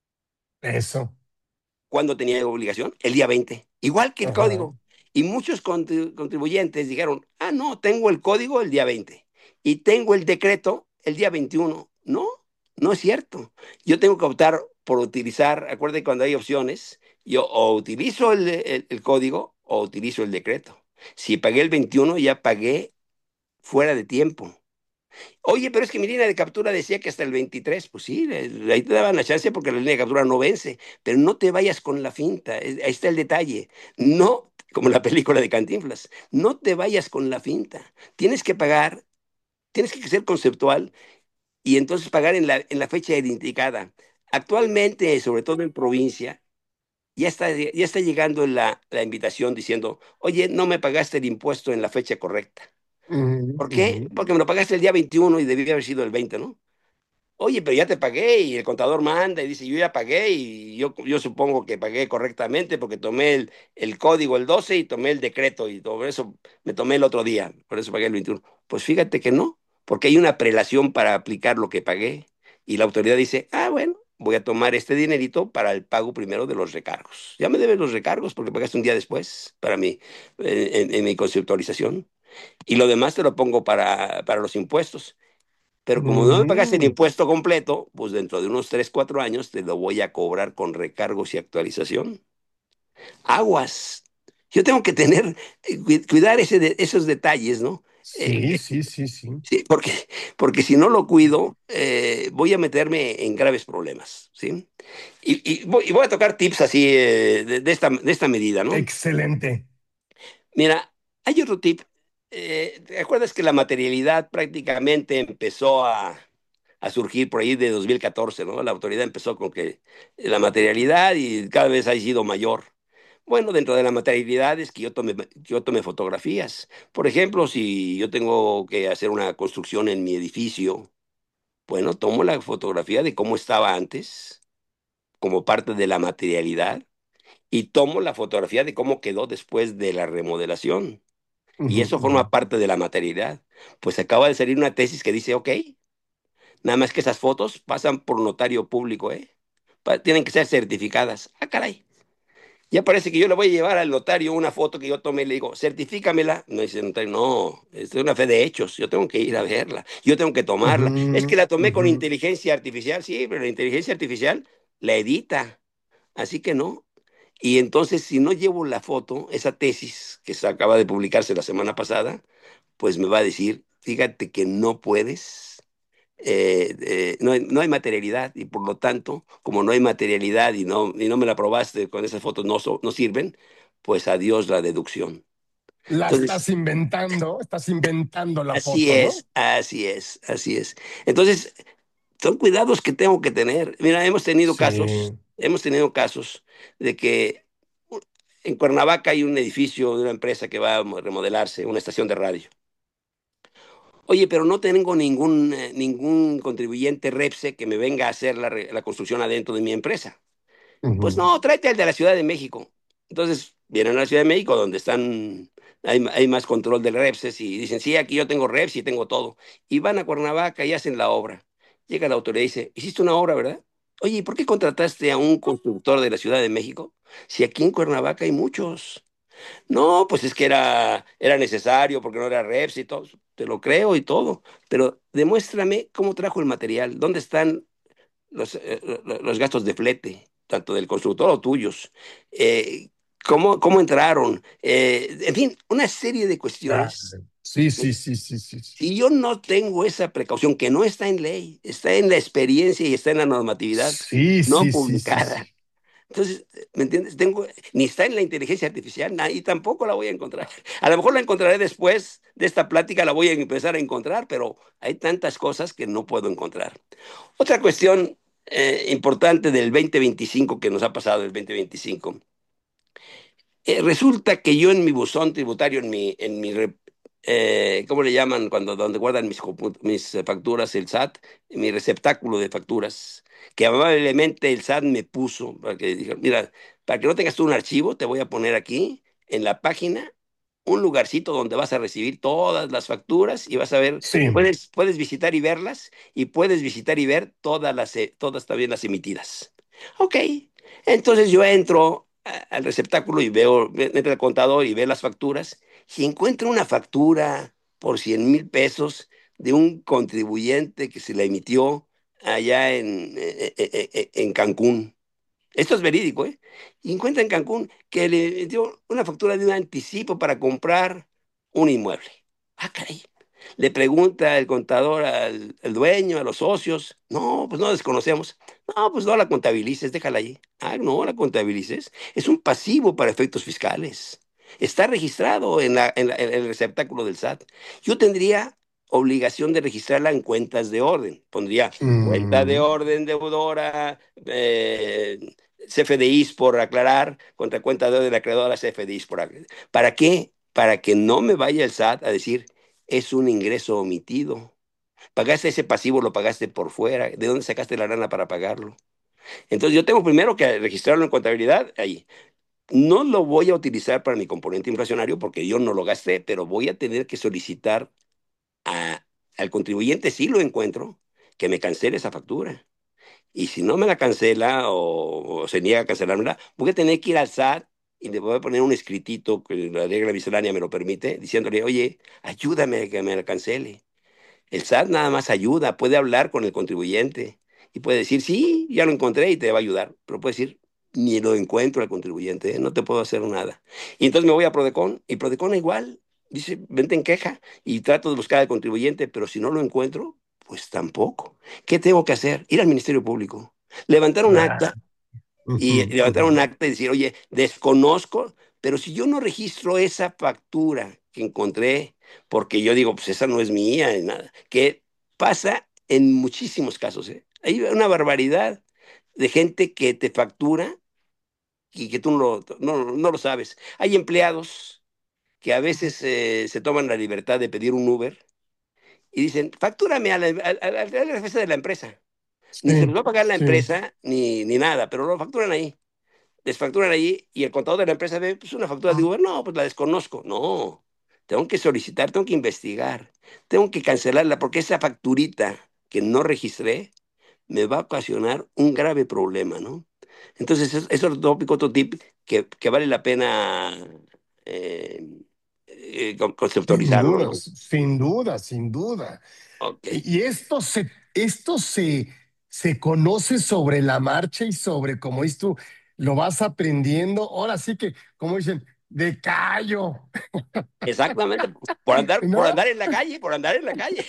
eso. ¿cuándo tenía obligación? El día veinte, igual que el Ajá. código. Y muchos contri- contribuyentes dijeron, ah, no, tengo el código el día veinte y tengo el decreto el día veintiuno. No, no es cierto. Yo tengo que optar por utilizar, acuérdense cuando hay opciones, yo o utilizo el, el- el código o utilizo el decreto. Si pagué el veintiuno, ya pagué fuera de tiempo. Oye, pero es que mi línea de captura decía que hasta el veintitrés. Pues sí, eh, ahí te daban la chance porque la línea de captura no vence, pero no te vayas con la finta, eh, ahí está el detalle. No, como la película de Cantinflas, no te vayas con la finta. Tienes que pagar, tienes que ser conceptual y entonces pagar en la, en la fecha indicada. Actualmente, sobre todo en provincia, ya está, ya está llegando la, la invitación diciendo, oye, no me pagaste el impuesto en la fecha correcta. Ujú, ¿Por ujú, qué? Porque me lo pagaste el día veintiuno y debía haber sido el veinte, ¿no? Oye, pero ya te pagué y el contador manda y dice, yo ya pagué y yo, yo supongo que pagué correctamente porque tomé el, el código el doce y tomé el decreto y todo eso me tomé el otro día, por eso pagué el veintiuno. Pues fíjate que no, porque hay una prelación para aplicar lo que pagué y la autoridad dice, ah, bueno, voy a tomar este dinerito para el pago primero de los recargos. Ya me debes los recargos porque pagaste un día después para mí, en, en- en mi conceptualización. Y lo demás te lo pongo para, para los impuestos. Pero como no me pagaste el mm. impuesto completo, pues dentro de unos tres cuatro años te lo voy a cobrar con recargos y actualización. Aguas. Yo tengo que tener, eh, cu- cuidar ese de- esos detalles, ¿no? Sí, Eh, sí, sí, sí. sí, porque, porque si no lo cuido, eh, voy a meterme en graves problemas, ¿sí? Y, y voy, y voy a tocar tips así eh, de, de esta, de esta medida, ¿no? Excelente. Mira, hay otro tip. Eh, ¿te acuerdas que la materialidad prácticamente empezó a a surgir por ahí de dos mil catorce, ¿no? La autoridad empezó con que la materialidad y cada vez ha sido mayor. Bueno, dentro de la materialidad es que yo tome, yo tome fotografías. Por ejemplo, si yo tengo que hacer una construcción en mi edificio, bueno, tomo la fotografía de cómo estaba antes, como parte de la materialidad, y tomo la fotografía de cómo quedó después de la remodelación. Y Ujú, eso ujú, forma parte de la materialidad. Pues acaba de salir una tesis que dice, ok, nada más que esas fotos pasan por notario público, ¿eh? Pa- tienen que ser certificadas. Ah, caray. Ya parece que yo le voy a llevar al notario una foto que yo tomé y le digo, certifícamela. No dice el notario, no, es una fe de hechos. Yo tengo que ir a verla. Yo tengo que tomarla. Es que ujú, la tomé con ujú. inteligencia artificial. Sí, pero la inteligencia artificial la edita. Así que no. Y entonces, si no llevo la foto, esa tesis que se acaba de publicarse la semana pasada, pues me va a decir, fíjate que no puedes eh, eh, no hay, no hay materialidad y por lo tanto, como no hay materialidad y no, y no me la probaste con esas fotos no, so- no sirven, pues adiós la deducción. La Entonces, estás inventando, estás inventando la así foto, ¿no? es, así es, así es. Entonces, son cuidados que tengo que tener. Mira, hemos tenido casos, Sí. hemos tenido casos de que uh, en Cuernavaca hay un edificio de una empresa que va a remodelarse, una estación de radio. Oye, pero no tengo ningún, eh, ningún contribuyente REPSE que me venga a hacer la, re- la construcción adentro de mi empresa. Pues Ujú. no, tráete al de la Ciudad de México. Entonces vienen a la Ciudad de México donde están, hay, hay más control del REPSES y dicen, sí, aquí yo tengo REPS y tengo todo. Y van a Cuernavaca y hacen la obra. Llega la autoridad y dice, hiciste una obra, ¿verdad? Oye, ¿y por qué contrataste a un constructor de la Ciudad de México? Si aquí en Cuernavaca hay muchos. No, pues es que era, era necesario porque no era REPS y todo. Te lo creo y todo. Pero demuéstrame cómo trajo el material, dónde están los, eh, los gastos de flete, tanto del constructor o tuyos, eh, cómo, cómo entraron, eh, en fin, una serie de Ah, cuestiones. sí, sí, sí, sí, sí, sí. Si yo no tengo esa precaución, que no está en ley, está en la experiencia y está en la normatividad Sí, no sí, sí, sí, sí. publicada. Entonces, ¿me entiendes? Tengo, ni está en la inteligencia artificial, na- y tampoco la voy a encontrar. A lo mejor la encontraré después de esta plática, la voy a empezar a encontrar, pero hay tantas cosas que no puedo encontrar. Otra cuestión eh, importante del dos mil veinticinco que nos ha pasado el dos mil veinticinco. Eh, resulta que yo en mi buzón tributario, en mi, en mi re- eh, ¿cómo le llaman cuando donde guardan mis, compu- mis eh, facturas, el S A T? Mi receptáculo de facturas, que amablemente el S A T me puso, para que diga, mira, para que no tengas tú un archivo, te voy a poner aquí en la página un lugarcito donde vas a recibir todas las facturas y vas a ver, Sí. puedes, puedes visitar y verlas y puedes visitar y ver todas las, eh, todas también las emitidas. Ok, entonces yo entro a- al receptáculo y veo, entro al contador y veo las facturas y encuentro una factura por cien mil pesos de un contribuyente que se la emitió allá en, eh, eh, eh, eh, en Cancún. Esto es verídico, ¿eh? Y encuentra en Cancún que le dio una factura de un anticipo para comprar un inmueble. Ah, caray. Le pregunta el contador al, al dueño, a los socios. No, pues no desconocemos. No, pues no la contabilices, déjala ahí. Ah, no la contabilices. Es un pasivo para efectos fiscales. Está registrado en, la- en la- en el receptáculo del S A T. Yo tendría obligación de registrarla en cuentas de orden. Pondría cuenta de Mm, orden deudora, eh, C F D Is por aclarar, contra cuenta de la acreedora C F D Is por aclarar. ¿Para qué? Para que no me vaya el S A T a decir, es un ingreso omitido. Pagaste ese pasivo, lo pagaste por fuera. ¿De dónde sacaste la lana para pagarlo? Entonces yo tengo primero que registrarlo en contabilidad ahí. No lo voy a utilizar para mi componente inflacionario porque yo no lo gasté, pero voy a tener que solicitar a- al contribuyente, si lo encuentro, que me cancele esa factura. Y si no me la cancela o, o se niega a cancelármela, voy a tener que ir al S A T y le voy a poner un escritito que la regla miscelánea me lo permite, diciéndole, oye, ayúdame a que me la cancele. El S A T nada más ayuda, puede hablar con el contribuyente y puede decir, sí, ya lo encontré y te va a ayudar, pero puede decir, ni lo encuentro al contribuyente, ¿eh? No te puedo hacer nada. Y entonces me voy a Prodecon y Prodecon igual, dice, vente en queja y trato de buscar al contribuyente, pero si no lo encuentro, pues tampoco. ¿Qué tengo que hacer? Ir al Ministerio Público, levantar un ah, acta ujú, y levantar ujú. un acta y decir, oye, desconozco, pero si yo no registro esa factura que encontré, porque yo digo, pues esa no es mía, ni nada, que pasa en muchísimos casos, ¿eh? Hay una barbaridad de gente que te factura y que tú no, lo- no, no lo sabes. Hay empleados que a veces eh, se toman la libertad de pedir un Uber y dicen, factúrame a la, a, a- a la jefe de la empresa. Ni se Sí, los va a pagar la sí. empresa ni, ni nada, pero lo facturan ahí. Les facturan allí y el contador de la empresa ve, pues una factura de Uber, no, pues la desconozco. No, tengo que solicitar, tengo que investigar, tengo que cancelarla porque esa facturita que no registré me va a ocasionar un grave problema, ¿no? Entonces, es, es otro tópico, otro tip que, que vale la pena eh, eh, con- Sin conceptualizarlo, duda, ¿no? sin duda, sin duda. Ok, Y, y esto se, esto se, se conoce sobre la marcha y sobre, como dices tú, lo vas aprendiendo. Ahora sí que, como dicen, de callo, exactamente, por andar, por ¿no? andar en la calle, por andar en la calle,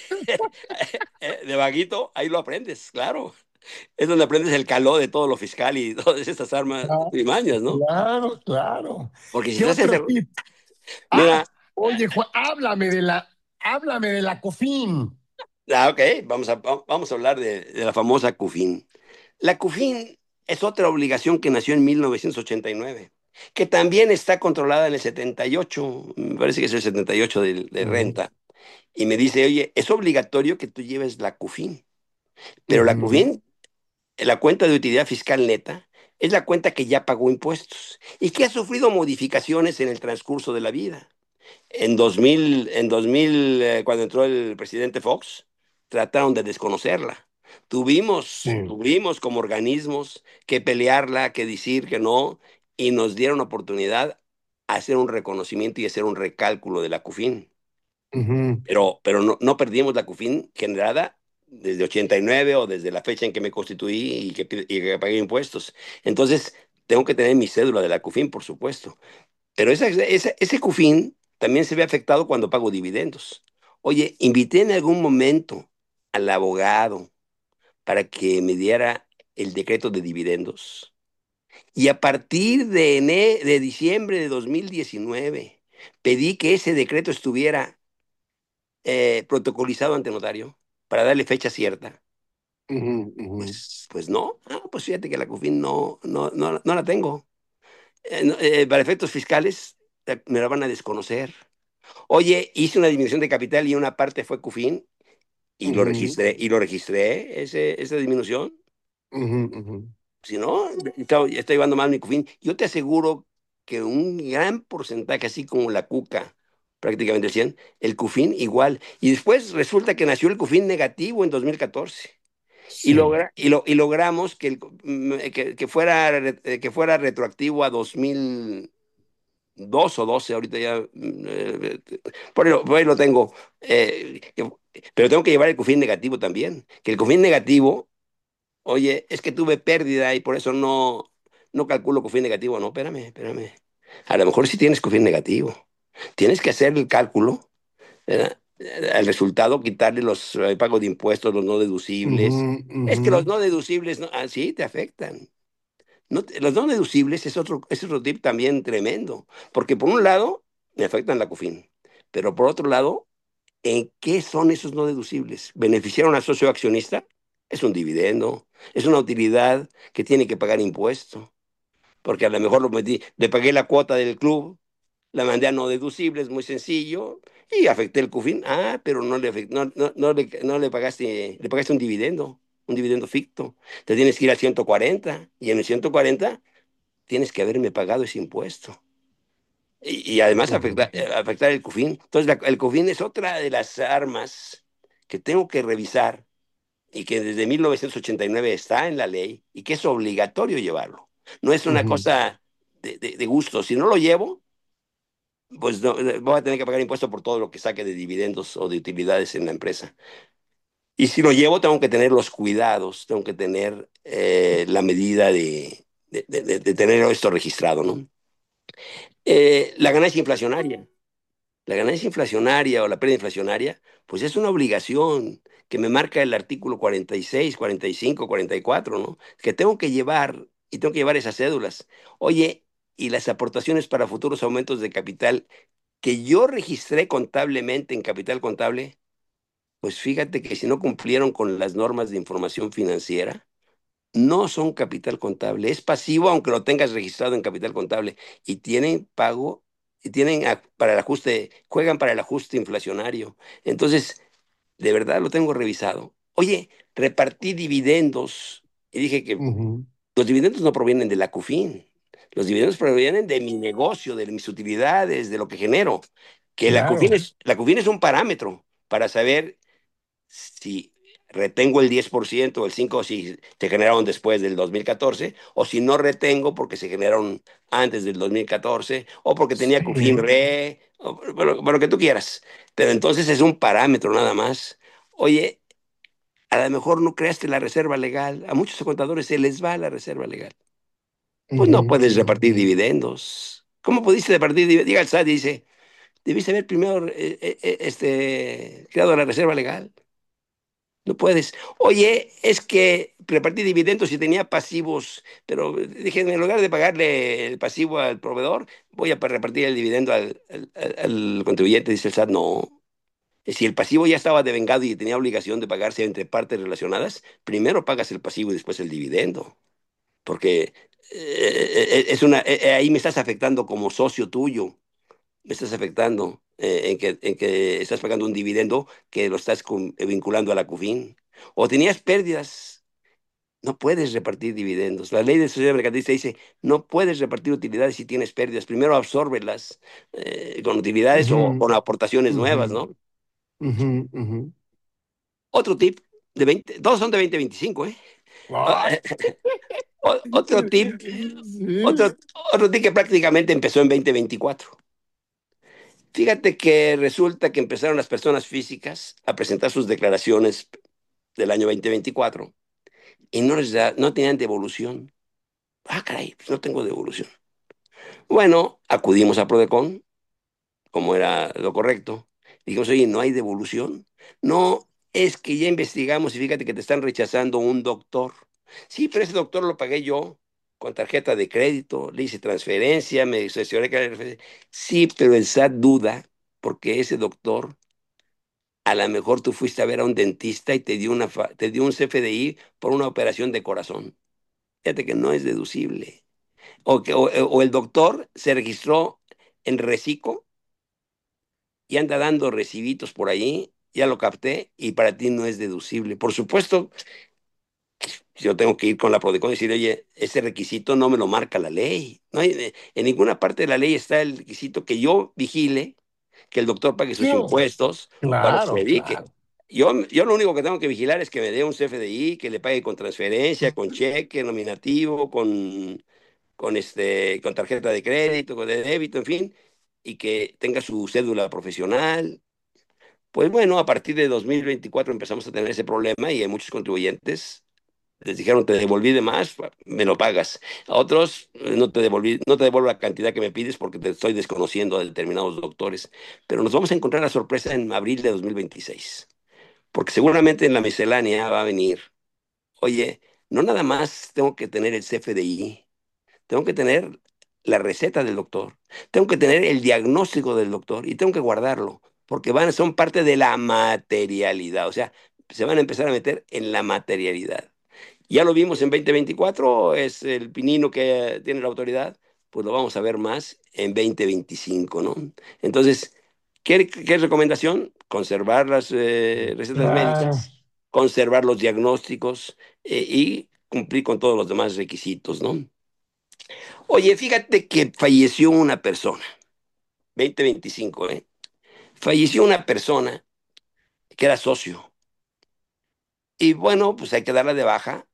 Eh, de vaguito, ahí lo aprendes, claro. Es donde aprendes el caló de todo lo fiscal y todas estas armas Ah, primañas, ¿no? claro, claro. Porque si ¿Qué estás otro encerrado, tip? mira, Ah, oye, Juan, háblame de la, háblame de la COFIN. ah, ok, vamos a, vamos a hablar de, de la famosa CUFIN. La CUFIN es otra obligación que nació en mil novecientos ochenta y nueve, que también está controlada en el setenta y ocho, me parece que es el setenta y ocho de, de Ujú, renta, y me dice, oye, es obligatorio que tú lleves la CUFIN, pero la ujú, CUFIN, la cuenta de utilidad fiscal neta, es la cuenta que ya pagó impuestos y que ha sufrido modificaciones en el transcurso de la vida. En dos mil, en dos mil eh, cuando entró el presidente Fox, trataron de desconocerla. Tuvimos, Sí. tuvimos como organismos que pelearla, que decir que no, y nos dieron oportunidad a hacer un reconocimiento y hacer un recálculo de la CUFIN. Ujú, Pero, pero no, no perdimos la CUFIN generada desde ochenta y nueve o desde la fecha en que me constituí y que, y que pagué impuestos. Entonces, tengo que tener mi cédula de la CUFIN, por supuesto. Pero esa, esa- ese CUFIN también se ve afectado cuando pago dividendos. Oye, invité en algún momento al abogado para que me diera el decreto de dividendos. Y a partir de, ene- de diciembre de dos mil diecinueve pedí que ese decreto estuviera eh, protocolizado ante notario para darle fecha cierta. ujú, ujú. Pues, pues no. Ah, pues fíjate que la CUFIN no, no, no, no la tengo. Eh, no, eh, para efectos fiscales eh, me la van a desconocer. Oye, hice una disminución de capital y una parte fue CUFIN y lo Ujú, registré, y lo registré, ese, esa disminución. ujú, ujú. Si no, estoy, estoy llevando mal mi CUFIN. Yo te aseguro que un gran porcentaje, así como la cuca, prácticamente el cien, el CUFIN igual. Y después resulta que nació el CUFIN negativo en dos mil catorce. Y, Sí. logra, y, lo, y logramos que, el, mm, que, que, fuera, eh, que fuera retroactivo a dos mil dos o doce ahorita ya, mm, eh, por ahí, lo, por ahí lo tengo. Eh, que- pero tengo que llevar el CUFIN negativo también. Que el CUFIN negativo, oye, es que tuve pérdida y por eso no, no calculo CUFIN negativo. No, espérame, espérame. A lo mejor sí tienes CUFIN negativo. Tienes que hacer el cálculo, ¿verdad? Eh, Al resultado, quitarle los eh, pagos de impuestos, los no Ujú, deducibles. Es ujú, que los no deducibles, no, ah, sí, te afectan. No te- los no deducibles es otro, es otro tip también tremendo, porque por un lado me afectan la CUFIN, pero por otro lado, ¿en qué son esos no deducibles? ¿Beneficiaron al socio accionista? Es un dividendo, es una utilidad que tiene que pagar impuesto, porque a lo mejor lo metí, le pagué la cuota del club, la mandé a no deducibles, muy sencillo, y afecté el CUFIN. Ah, pero no le, afect- no, no, no le, no le pagaste, le pagaste un dividendo, un dividendo ficto. Te tienes que ir al ciento cuarenta y en el ciento cuarenta tienes que haberme pagado ese impuesto. Y, y además ujú, afectar, eh, afectar el CUFIN. Entonces, la- el CUFIN es otra de las armas que tengo que revisar y que desde mil novecientos ochenta y nueve está en la ley y que es obligatorio llevarlo. No es una ujú, cosa de, de, de gusto. Si no lo llevo, pues no, eh, voy a tener que pagar impuesto por todo lo que saque de dividendos o de utilidades en la empresa. Y si lo llevo, tengo que tener los cuidados, tengo que tener eh, la medida de, de, de, de tener esto registrado, ¿no? Eh, la ganancia inflacionaria. La ganancia inflacionaria o la pérdida inflacionaria, pues es una obligación que me marca el artículo cuarenta y seis, cuarenta y cinco, cuarenta y cuatro, ¿no? Que tengo que llevar y tengo que llevar esas cédulas. Oye, y las aportaciones para futuros aumentos de capital que yo registré contablemente en capital contable, pues fíjate que si no cumplieron con las normas de información financiera, no son capital contable, es pasivo aunque lo tengas registrado en capital contable y tienen pago y tienen a- para el ajuste, juegan para el ajuste inflacionario. Entonces, de verdad lo tengo revisado. Oye, repartí dividendos y dije que ujú. los dividendos no provienen de la CUFIN. Los dividendos provienen de mi negocio, de mis utilidades, de lo que genero. Que la CUFIN Claro. es, la CUFIN es un parámetro para saber si retengo el diez por ciento o el cinco por ciento si se generaron después del dos mil catorce, o si no retengo porque se generaron antes del dos mil catorce, o porque tenía CUFIN Sí. re, o bueno, lo que tú quieras. Pero entonces es un parámetro nada más. Oye, a lo mejor no creaste la reserva legal. A muchos contadores se les va la reserva legal. Pues Ujú, no puedes ujú. repartir dividendos. ¿Cómo pudiste repartir dividendos? Diga el S A T, dice, debiste haber primero eh, eh, eh, este, creado la reserva legal. No puedes. Oye, es que repartí dividendos y tenía pasivos, pero dije, en lugar de pagarle el pasivo al proveedor, voy a pa- repartir el dividendo al, al- al- al contribuyente. Dice el S A T, no. Si el pasivo ya estaba devengado y tenía obligación de pagarse entre partes relacionadas, primero pagas el pasivo y después el dividendo, porque eh, eh, es una, eh, eh, ahí me estás afectando como socio tuyo, me estás afectando eh, en que, en que estás pagando un dividendo que lo estás con- eh, vinculando a la CUFIN. O tenías pérdidas No puedes repartir dividendos. La ley de sociedad mercantilista dice, no puedes repartir utilidades si tienes pérdidas. Primero absórbelas eh, con utilidades o Ujú, con aportaciones ujú, nuevas, ¿no? ujú, ujú. Otro tip de veinte, todos son de veinte veinticinco, ¿eh? Ay, O- Otro tip, sí. otro, otro tip que prácticamente empezó en veinte veinticuatro. Fíjate que resulta que empezaron las personas físicas a presentar sus declaraciones del año veinte veinticuatro y no, les da- no tenían devolución. Ah, caray, pues no tengo devolución. Bueno, acudimos a Prodecon, como era lo correcto. Dijimos, oye, ¿no hay devolución? No, es que ya investigamos y fíjate que te están rechazando un doctor. Sí, pero ese doctor lo pagué yo con tarjeta de crédito, le hice transferencia, me cercioré que era referencia. Sí, pero el S A T duda porque ese doctor, a lo mejor tú fuiste a ver a un dentista y te dio, una fa- te dio un C F D I por una operación de corazón. Fíjate que no es deducible. O, que, o, o el doctor se registró en Recico y anda dando recibitos por ahí, ya lo capté y para ti no es deducible. Por supuesto, yo tengo que ir con la Prodecon y decir, oye, ese requisito no me lo marca la ley. No hay, en ninguna parte de la ley está el requisito que yo vigile que el doctor pague sus No, impuestos o a lo que se claro, dedique. claro. Yo, yo lo único que tengo que vigilar es que me dé un C F D I, que le pague con transferencia, con cheque, nominativo, con, con, este, con tarjeta de crédito, con de débito, en fin, y que tenga su cédula profesional. Pues bueno, a partir de dos mil veinticuatro empezamos a tener ese problema y hay muchos contribuyentes les dijeron, te devolví de más, me lo pagas. A otros, eh, no te devolví, no te devuelvo la cantidad que me pides porque te estoy desconociendo a determinados doctores. Pero nos vamos a encontrar la sorpresa en abril de dos mil veintiséis, porque seguramente en la miscelánea va a venir, oye, no nada más tengo que tener el C F D I, tengo que tener la receta del doctor, tengo que tener el diagnóstico del doctor y tengo que guardarlo, porque van, son parte de la materialidad, o sea, se van a empezar a meter en la materialidad. Ya lo vimos en dos mil veinticuatro, es el pinino que tiene la autoridad, pues lo vamos a ver más en dos mil veinticinco, ¿no? Entonces, ¿qué, qué recomendación? Conservar las eh, recetas Claro. médicas, conservar los diagnósticos eh, y cumplir con todos los demás requisitos, ¿no? Oye, fíjate que falleció una persona, dos mil veinticinco, ¿eh? Falleció una persona que era socio. Y bueno, pues hay que darla de baja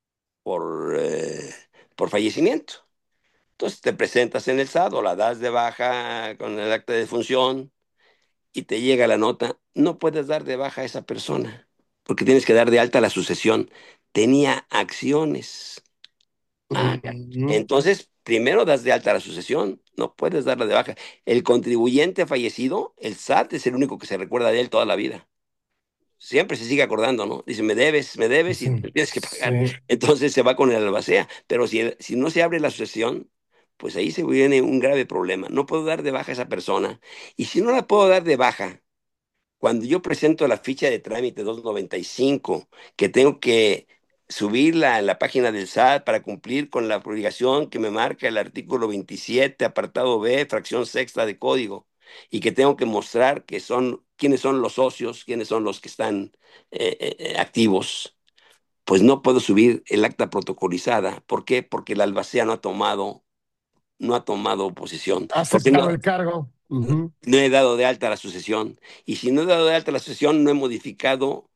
por, eh, por fallecimiento. Entonces te presentas en el S A T o la das de baja con el acta de función y te llega la nota. No puedes dar de baja a esa persona porque tienes que dar de alta la sucesión. Tenía acciones. Ah, ya. Ujú, Entonces, primero das de alta la sucesión. No puedes darla de baja. El contribuyente fallecido, el S A T es el único que se recuerda de él toda la vida. Siempre se sigue acordando, ¿no? Dice, me debes, me debes y sí, me tienes que pagar. sí. Entonces se va con el albacea. Pero si, el- si no se abre la sucesión, pues ahí se viene un grave problema. No puedo dar de baja a esa persona. Y si no la puedo dar de baja, cuando yo presento la ficha de trámite doscientos noventa y cinco, que tengo que subirla en la página del S A T para cumplir con la obligación que me marca el artículo veintisiete, apartado B, fracción sexta de código, y que tengo que mostrar que son, quiénes son los socios, quiénes son los que están eh, eh, eh, activos, pues no puedo subir el acta protocolizada. ¿Por qué? Porque el albacea no ha tomado, no ha tomado posición. Ha Porque aceptado no, el cargo. Ujú, no he dado de alta la sucesión. Y si no he dado de alta la sucesión, no he modificado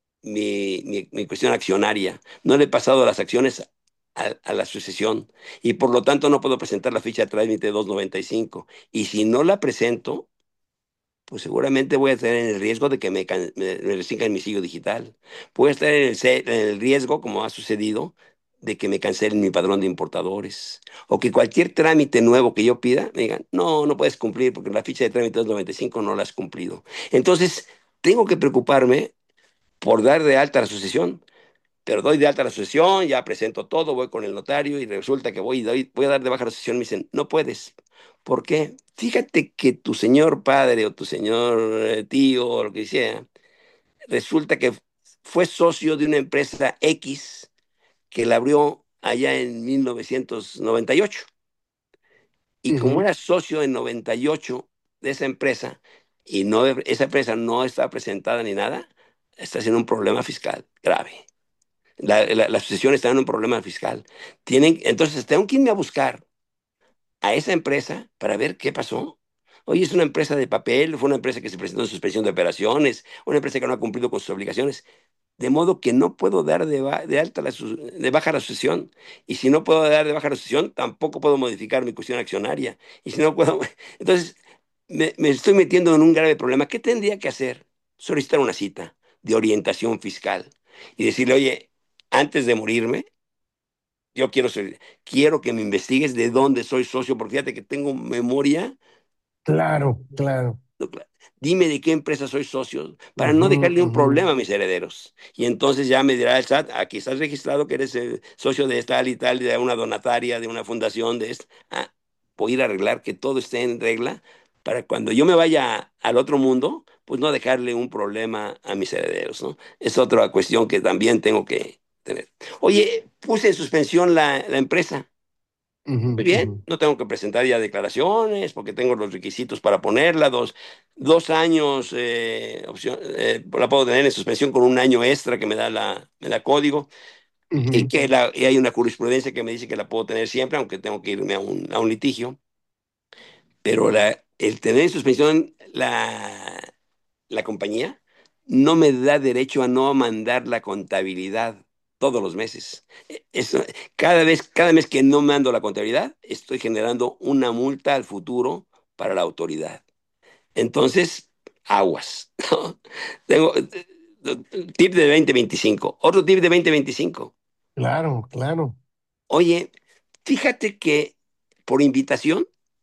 mi, mi, mi cuestión accionaria. No le he pasado las acciones a, a la sucesión. Y por lo tanto no puedo presentar la ficha de trámite doscientos noventa y cinco. Y si no la presento, pues seguramente voy a estar en el riesgo de que me, can- me, me restringan mi sello digital. Voy a estar en el, ce- en el riesgo, como ha sucedido, de que me cancelen mi padrón de importadores. O que cualquier trámite nuevo que yo pida, me digan, no, no puedes cumplir porque la ficha de trámite doscientos noventa y cinco no la has cumplido. Entonces, tengo que preocuparme por dar de alta la sucesión, pero doy de alta la sucesión, ya presento todo, voy con el notario y resulta que voy, doy, voy a dar de baja la sucesión y me dicen, no puedes. ¿Por qué? Fíjate que tu señor padre o tu señor eh, tío o lo que sea, resulta que fue socio de una empresa X que la abrió allá en mil novecientos noventa y ocho. Y como ujú. era socio en noventa y ocho de esa empresa y no, esa empresa no está presentada ni nada, está haciendo un problema fiscal grave. La, la, la sucesión está en un problema fiscal. Tienen, entonces, tengo que irme a buscar a esa empresa para ver qué pasó. Oye, es una empresa de papel, fue una empresa que se presentó en suspensión de operaciones, una empresa que no ha cumplido con sus obligaciones, de modo que no puedo dar de, ba- de alta la, su- de baja la sucesión. Y si no puedo dar de baja la sucesión, tampoco puedo modificar mi cuestión accionaria. Y si no puedo, entonces me, me estoy metiendo en un grave problema. ¿Qué tendría que hacer? Solicitar una cita de orientación fiscal y decirle, oye, antes de morirme, yo quiero ser, quiero que me investigues de dónde soy socio, porque fíjate que tengo memoria. Claro, claro. Dime de qué empresa soy socio para no Ujú, dejarle un ujú. problema a mis herederos. Y entonces ya me dirá el S A T, aquí estás registrado que eres eh, socio de tal y tal, de una donataria, de una fundación, de esto. Ah, voy a ir a arreglar que todo esté en regla para cuando yo me vaya al otro mundo, pues no dejarle un problema a mis herederos, ¿no? Es otra cuestión que también tengo que tener. Oye, puse en suspensión la, la empresa. Ujú, Muy bien, ujú, no tengo que presentar ya declaraciones porque tengo los requisitos para ponerla, dos, dos años, eh, opción, eh, la puedo tener en suspensión con un año extra que me da, la, me da código y ujú. que la, y hay una jurisprudencia que me dice que la puedo tener siempre, aunque tengo que irme a un, a un litigio, pero la, el tener en suspensión la, la compañía no me da derecho a no mandar la contabilidad todos los meses. E- Eso, cada vez, cada mes que no mando la contabilidad, estoy generando una multa al futuro para la autoridad. Entonces, aguas, ¿no? Tengo eh, eh, tip de dos mil veinticinco. Otro tip de dos mil veinticinco. Claro, claro. Oye, fíjate que por invitación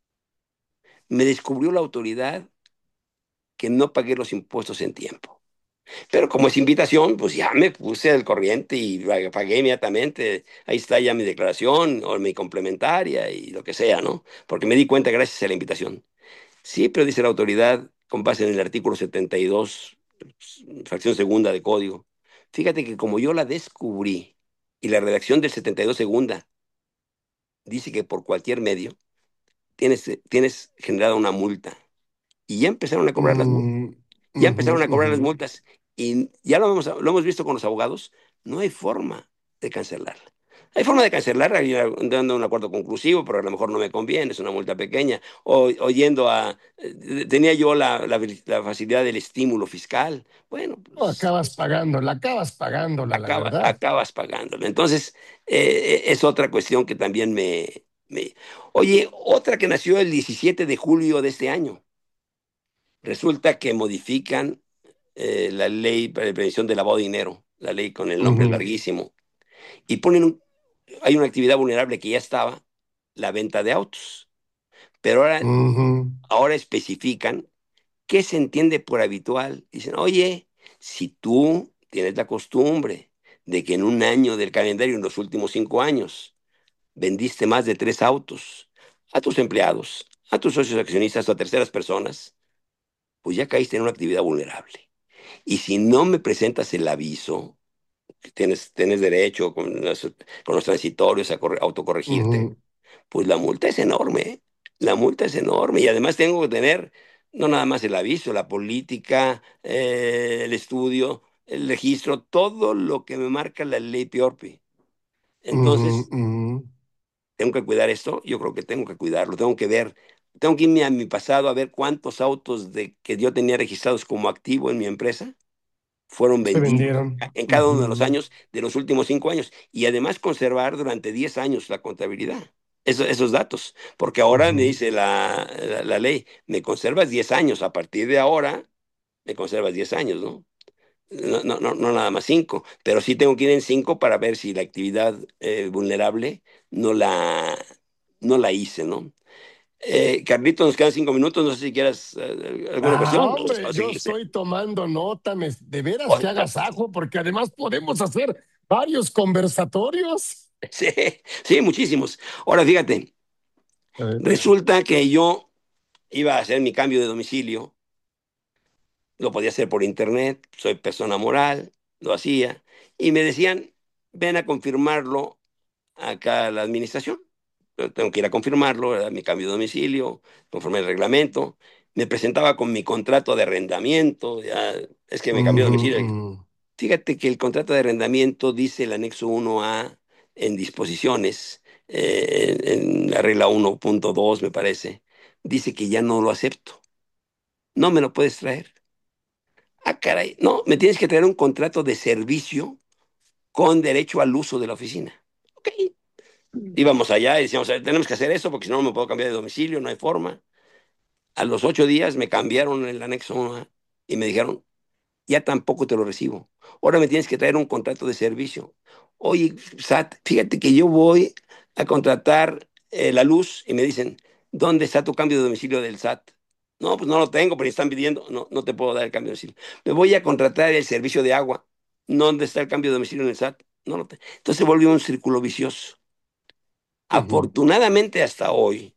me descubrió la autoridad que no pagué los impuestos en tiempo. Pero como es invitación, pues ya me puse al corriente y pa- pagué inmediatamente. Ahí está ya mi declaración o mi complementaria y lo que sea, ¿no? Porque me di cuenta gracias a la invitación. Sí, pero dice la autoridad, con base en el artículo setenta y dos, fracción segunda de código. Fíjate que como yo la descubrí y la redacción del setenta y dos segunda dice que por cualquier medio tienes, tienes generada una multa. Y ya empezaron a cobrar las multas. Mm, Ya ujú, empezaron a cobrar ujú. las multas y ya lo hemos, lo hemos visto con los abogados, no hay forma de cancelarla. Hay forma de cancelarla y dando un acuerdo conclusivo, pero a lo mejor no me conviene, es una multa pequeña. O, o yendo a... eh, Tenía yo la, la, la facilidad del estímulo fiscal. Bueno, No, pues acabas pagándola, acabas pagándola, la acaba, verdad. acabas pagándolo. Entonces, eh, es otra cuestión que también me, me... Oye, otra que nació el diecisiete de julio de este año. Resulta que modifican eh, la ley para la prevención del lavado de dinero, la ley con el nombre Ujú, larguísimo, y ponen, un- hay una actividad vulnerable que ya estaba, la venta de autos, pero ahora, ujú, ahora especifican qué se entiende por habitual. Dicen, oye, si tú tienes la costumbre de que en un año del calendario, en los últimos cinco años, vendiste más de tres autos a tus empleados, a tus socios accionistas o a terceras personas, pues ya caíste en una actividad vulnerable. Y si no me presentas el aviso, que tienes, tienes derecho con, las- con los transitorios a corre- autocorregirte, ujú, pues la multa es enorme, ¿eh? La multa es enorme y además tengo que tener no nada más el aviso, la política, eh, el estudio, el registro, todo lo que me marca la ley Piorpi. ujú, Entonces, ujú. tengo que cuidar esto, yo creo que tengo que cuidarlo, tengo que ver, tengo que irme a mi pasado a ver cuántos autos de, que yo tenía registrados como activo en mi empresa fueron Se vendidos vendieron. en cada uno de los Ujú, años de los últimos cinco años y además conservar durante diez años la contabilidad. Eso- esos datos, porque ahora me ujú, dice la, la, la ley, me conservas diez años, a partir de ahora me conservas diez años, ¿no? No, no, no, no nada más cinco, pero sí tengo que ir en cinco para ver si la actividad eh, vulnerable no la, no la hice, ¿no? Eh, Carlito, nos quedan cinco minutos, no sé si quieras eh, alguna ah, cuestión o, hombre, o yo seguirse. estoy tomando nota, me- de veras que hagas ajo, porque además podemos hacer varios conversatorios. Sí, sí, muchísimos. Ahora fíjate, A ver. resulta que yo iba a hacer mi cambio de domicilio, lo podía hacer por internet, soy persona moral, lo hacía, y me decían, ven a confirmarlo acá a la administración. Yo tengo que ir a confirmarlo, ¿verdad? Mi cambio de domicilio, conforme el reglamento. Me presentaba con mi contrato de arrendamiento, ya, es que me cambió de Ujú, domicilio. ujú. Fíjate que el contrato de arrendamiento dice el anexo uno a en disposiciones, eh, en, en la regla uno punto dos me parece, dice que ya no lo acepto. No me lo puedes traer. Ah, caray. No, me tienes que traer un contrato de servicio con derecho al uso de la oficina. Ok. Íbamos allá y decíamos, "A ver, tenemos que hacer eso porque si no, no me puedo cambiar de domicilio, no hay forma". A los ocho días me cambiaron el anexo uno a y me dijeron, ya tampoco te lo recibo. Ahora me tienes que traer un contrato de servicio. Oye, S A T, fíjate que yo voy a contratar eh, la luz y me dicen, ¿dónde está tu cambio de domicilio del S A T? No, pues no lo tengo, pero están pidiendo. No, no te puedo dar el cambio de domicilio. Me voy a contratar el servicio de agua. ¿Dónde está el cambio de domicilio en el S A T? No lo tengo. Entonces se volvió un círculo vicioso. Ujú, Afortunadamente hasta hoy,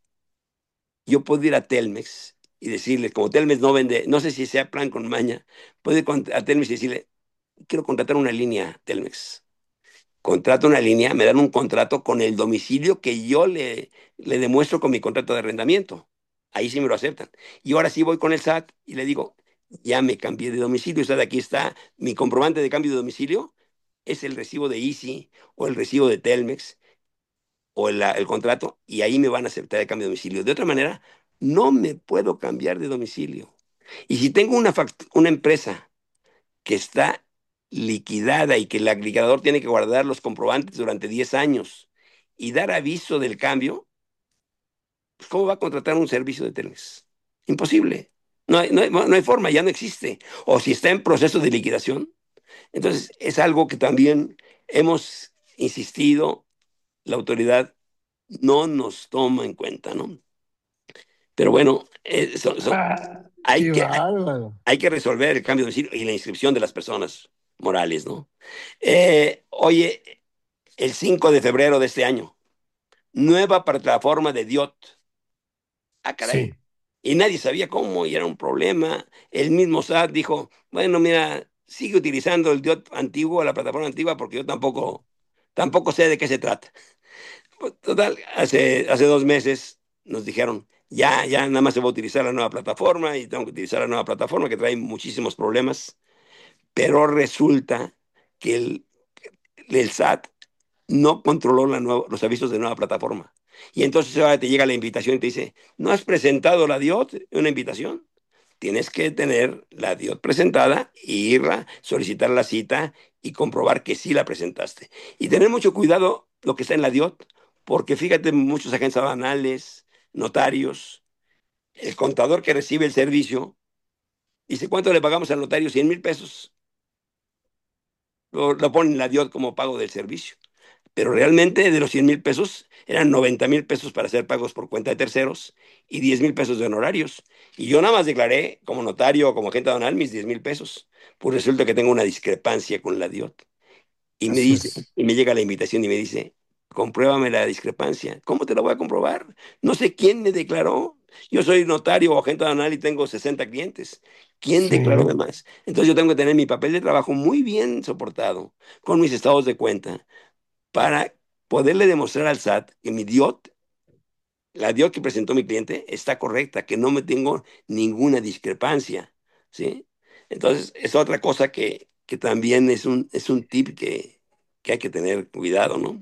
yo puedo ir a Telmex y decirle, como Telmex no vende, no sé si sea plan con maña, puedo ir con- a Telmex y decirle, quiero contratar una línea Telmex. Contrato una línea, me dan un contrato con el domicilio que yo le, le demuestro con mi contrato de arrendamiento. Ahí sí me lo aceptan. Y ahora sí voy con el S A T y le digo, ya me cambié de domicilio. O sea, aquí está mi comprobante de cambio de domicilio, es el recibo de Easy o el recibo de Telmex o el, el contrato, y ahí me van a aceptar el cambio de domicilio. De otra manera, no me puedo cambiar de domicilio. Y si tengo una, fact- una empresa que está liquidada y que el liquidador tiene que guardar los comprobantes durante diez años y dar aviso del cambio, pues ¿cómo va a contratar un servicio de Telmex? Imposible. No hay, no hay, no hay forma, ya no existe. O si está en proceso de liquidación. Entonces, es algo que también hemos insistido, la autoridad no nos toma en cuenta, ¿no? Pero bueno, eh, son- son- ah, hay qué que, bárbaro. hay que resolver el cambio de domicilio y la inscripción de las personas morales, ¿no? Eh, oye, el cinco de febrero de este año, nueva plataforma de D I O T. Ah, caray. Sí, Y nadie sabía cómo y era un problema. El mismo S A T dijo, bueno, mira, sigue utilizando el D I O T antiguo, la plataforma antigua, porque yo tampoco, tampoco sé de qué se trata. Pues, total, hace, hace dos meses nos dijeron, ya, ya nada más se va a utilizar la nueva plataforma y tengo que utilizar la nueva plataforma que trae muchísimos problemas, pero resulta que el, el S A T no controló la nueva- los avisos de nueva plataforma. Y entonces ahora te llega la invitación y te dice, ¿no has presentado la D I O T? Una invitación. Tienes que tener la D I O T presentada, irla, solicitar la cita y comprobar que sí la presentaste. Y tener mucho cuidado lo que está en la D I O T, porque fíjate, muchos agentes aduanales, notarios, el contador que recibe el servicio, dice, ¿cuánto le pagamos al notario? Cien mil pesos. Lo, lo pone en la D I O T como pago del servicio. Pero realmente de los cien mil pesos eran noventa mil pesos para hacer pagos por cuenta de terceros y diez mil pesos de honorarios. Y yo nada más declaré como notario o como agente aduanal mis diez mil pesos. Pues resulta que tengo una discrepancia con la D I O T. Y me así dice, es. y me llega la invitación y me dice, compruébame la discrepancia. ¿Cómo te la voy a comprobar? No sé quién me declaró. Yo soy notario o agente aduanal y tengo sesenta clientes. ¿Quién declaró Sí. de más? Entonces yo tengo que tener mi papel de trabajo muy bien soportado, con mis estados de cuenta para poderle demostrar al S A T que mi D I O T, la D I O T que presentó mi cliente, está correcta, que no me tengo ninguna discrepancia, ¿sí? Entonces, es otra cosa que, que también es un, es un tip que, que hay que tener cuidado, ¿no?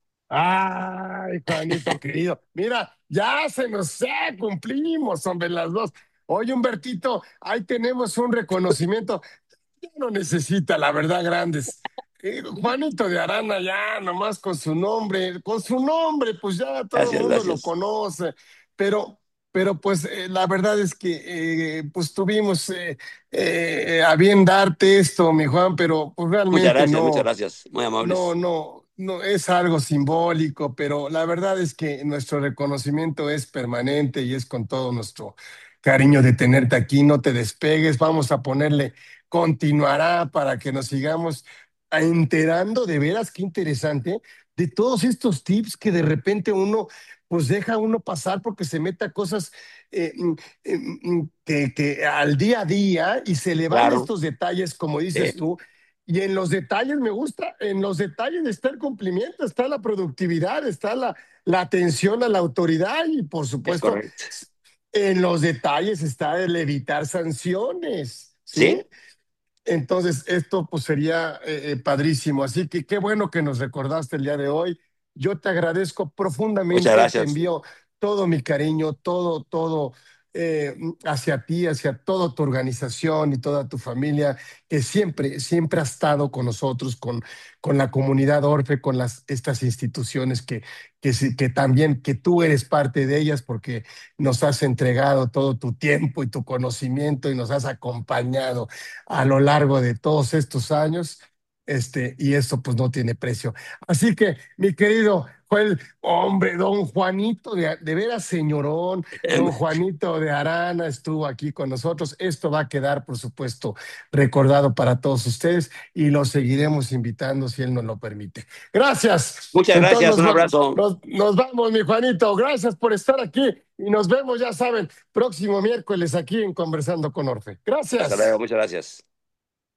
Ay, Juanito querido. Mira, ya se nos sé, cumplimos, hombre, las dos. Oye, Humbertito, ahí tenemos un reconocimiento. Ya no necesita, la verdad, grandes. Eh, Juanito de Arana, ya nomás con su nombre, con su nombre, pues ya todo el Gracias, mundo lo gracias. conoce. Pero, pero pues eh, la verdad es que eh, pues tuvimos eh, eh, a bien darte esto, mi Juan, pero pues Muchas realmente gracias, muchas no. gracias. Muy No, amables. no, no, es algo simbólico, pero la verdad es que nuestro reconocimiento es permanente y es con todo nuestro cariño de tenerte aquí. No te despegues, vamos a ponerle continuará para que nos sigamos enterando de veras, qué interesante, de todos estos tips que de repente uno, pues deja uno pasar porque se mete a cosas eh, mm, eh, mm, que, que al día a día y se le van Claro, estos detalles, como dices sí, tú y en los detalles me gusta, en los detalles está el cumplimiento, está la productividad, está la, la atención a la autoridad y por es supuesto correcto. en los detalles está el evitar sanciones, ¿sí? ¿Sí? Entonces, esto pues sería eh, eh, padrísimo. Así que qué bueno que nos recordaste el día de hoy. Yo te agradezco Muchas profundamente, te gracias. envío todo mi cariño, todo, todo eh, hacia ti, hacia toda tu organización y toda tu familia, que siempre, siempre ha estado con nosotros, con, con la comunidad Orfe, con las, estas instituciones que, que, sí- que también, que tú eres parte de ellas porque nos has entregado todo tu tiempo y tu conocimiento y nos has acompañado a lo largo de todos estos años, este, y eso pues no tiene precio. Así que, mi querido Joel, hombre, don Juanito, de, de veras, señorón, don Juanito de Arana estuvo aquí con nosotros. Esto va a quedar, por supuesto, recordado para todos ustedes y lo seguiremos invitando si él nos lo permite. Gracias. Muchas Entonces gracias, nos, un va- abrazo. nos, nos vamos, mi Juanito. Gracias por estar aquí y nos vemos, ya saben, próximo miércoles aquí en Conversando con Orfe. Hasta luego, Gracias. muchas gracias.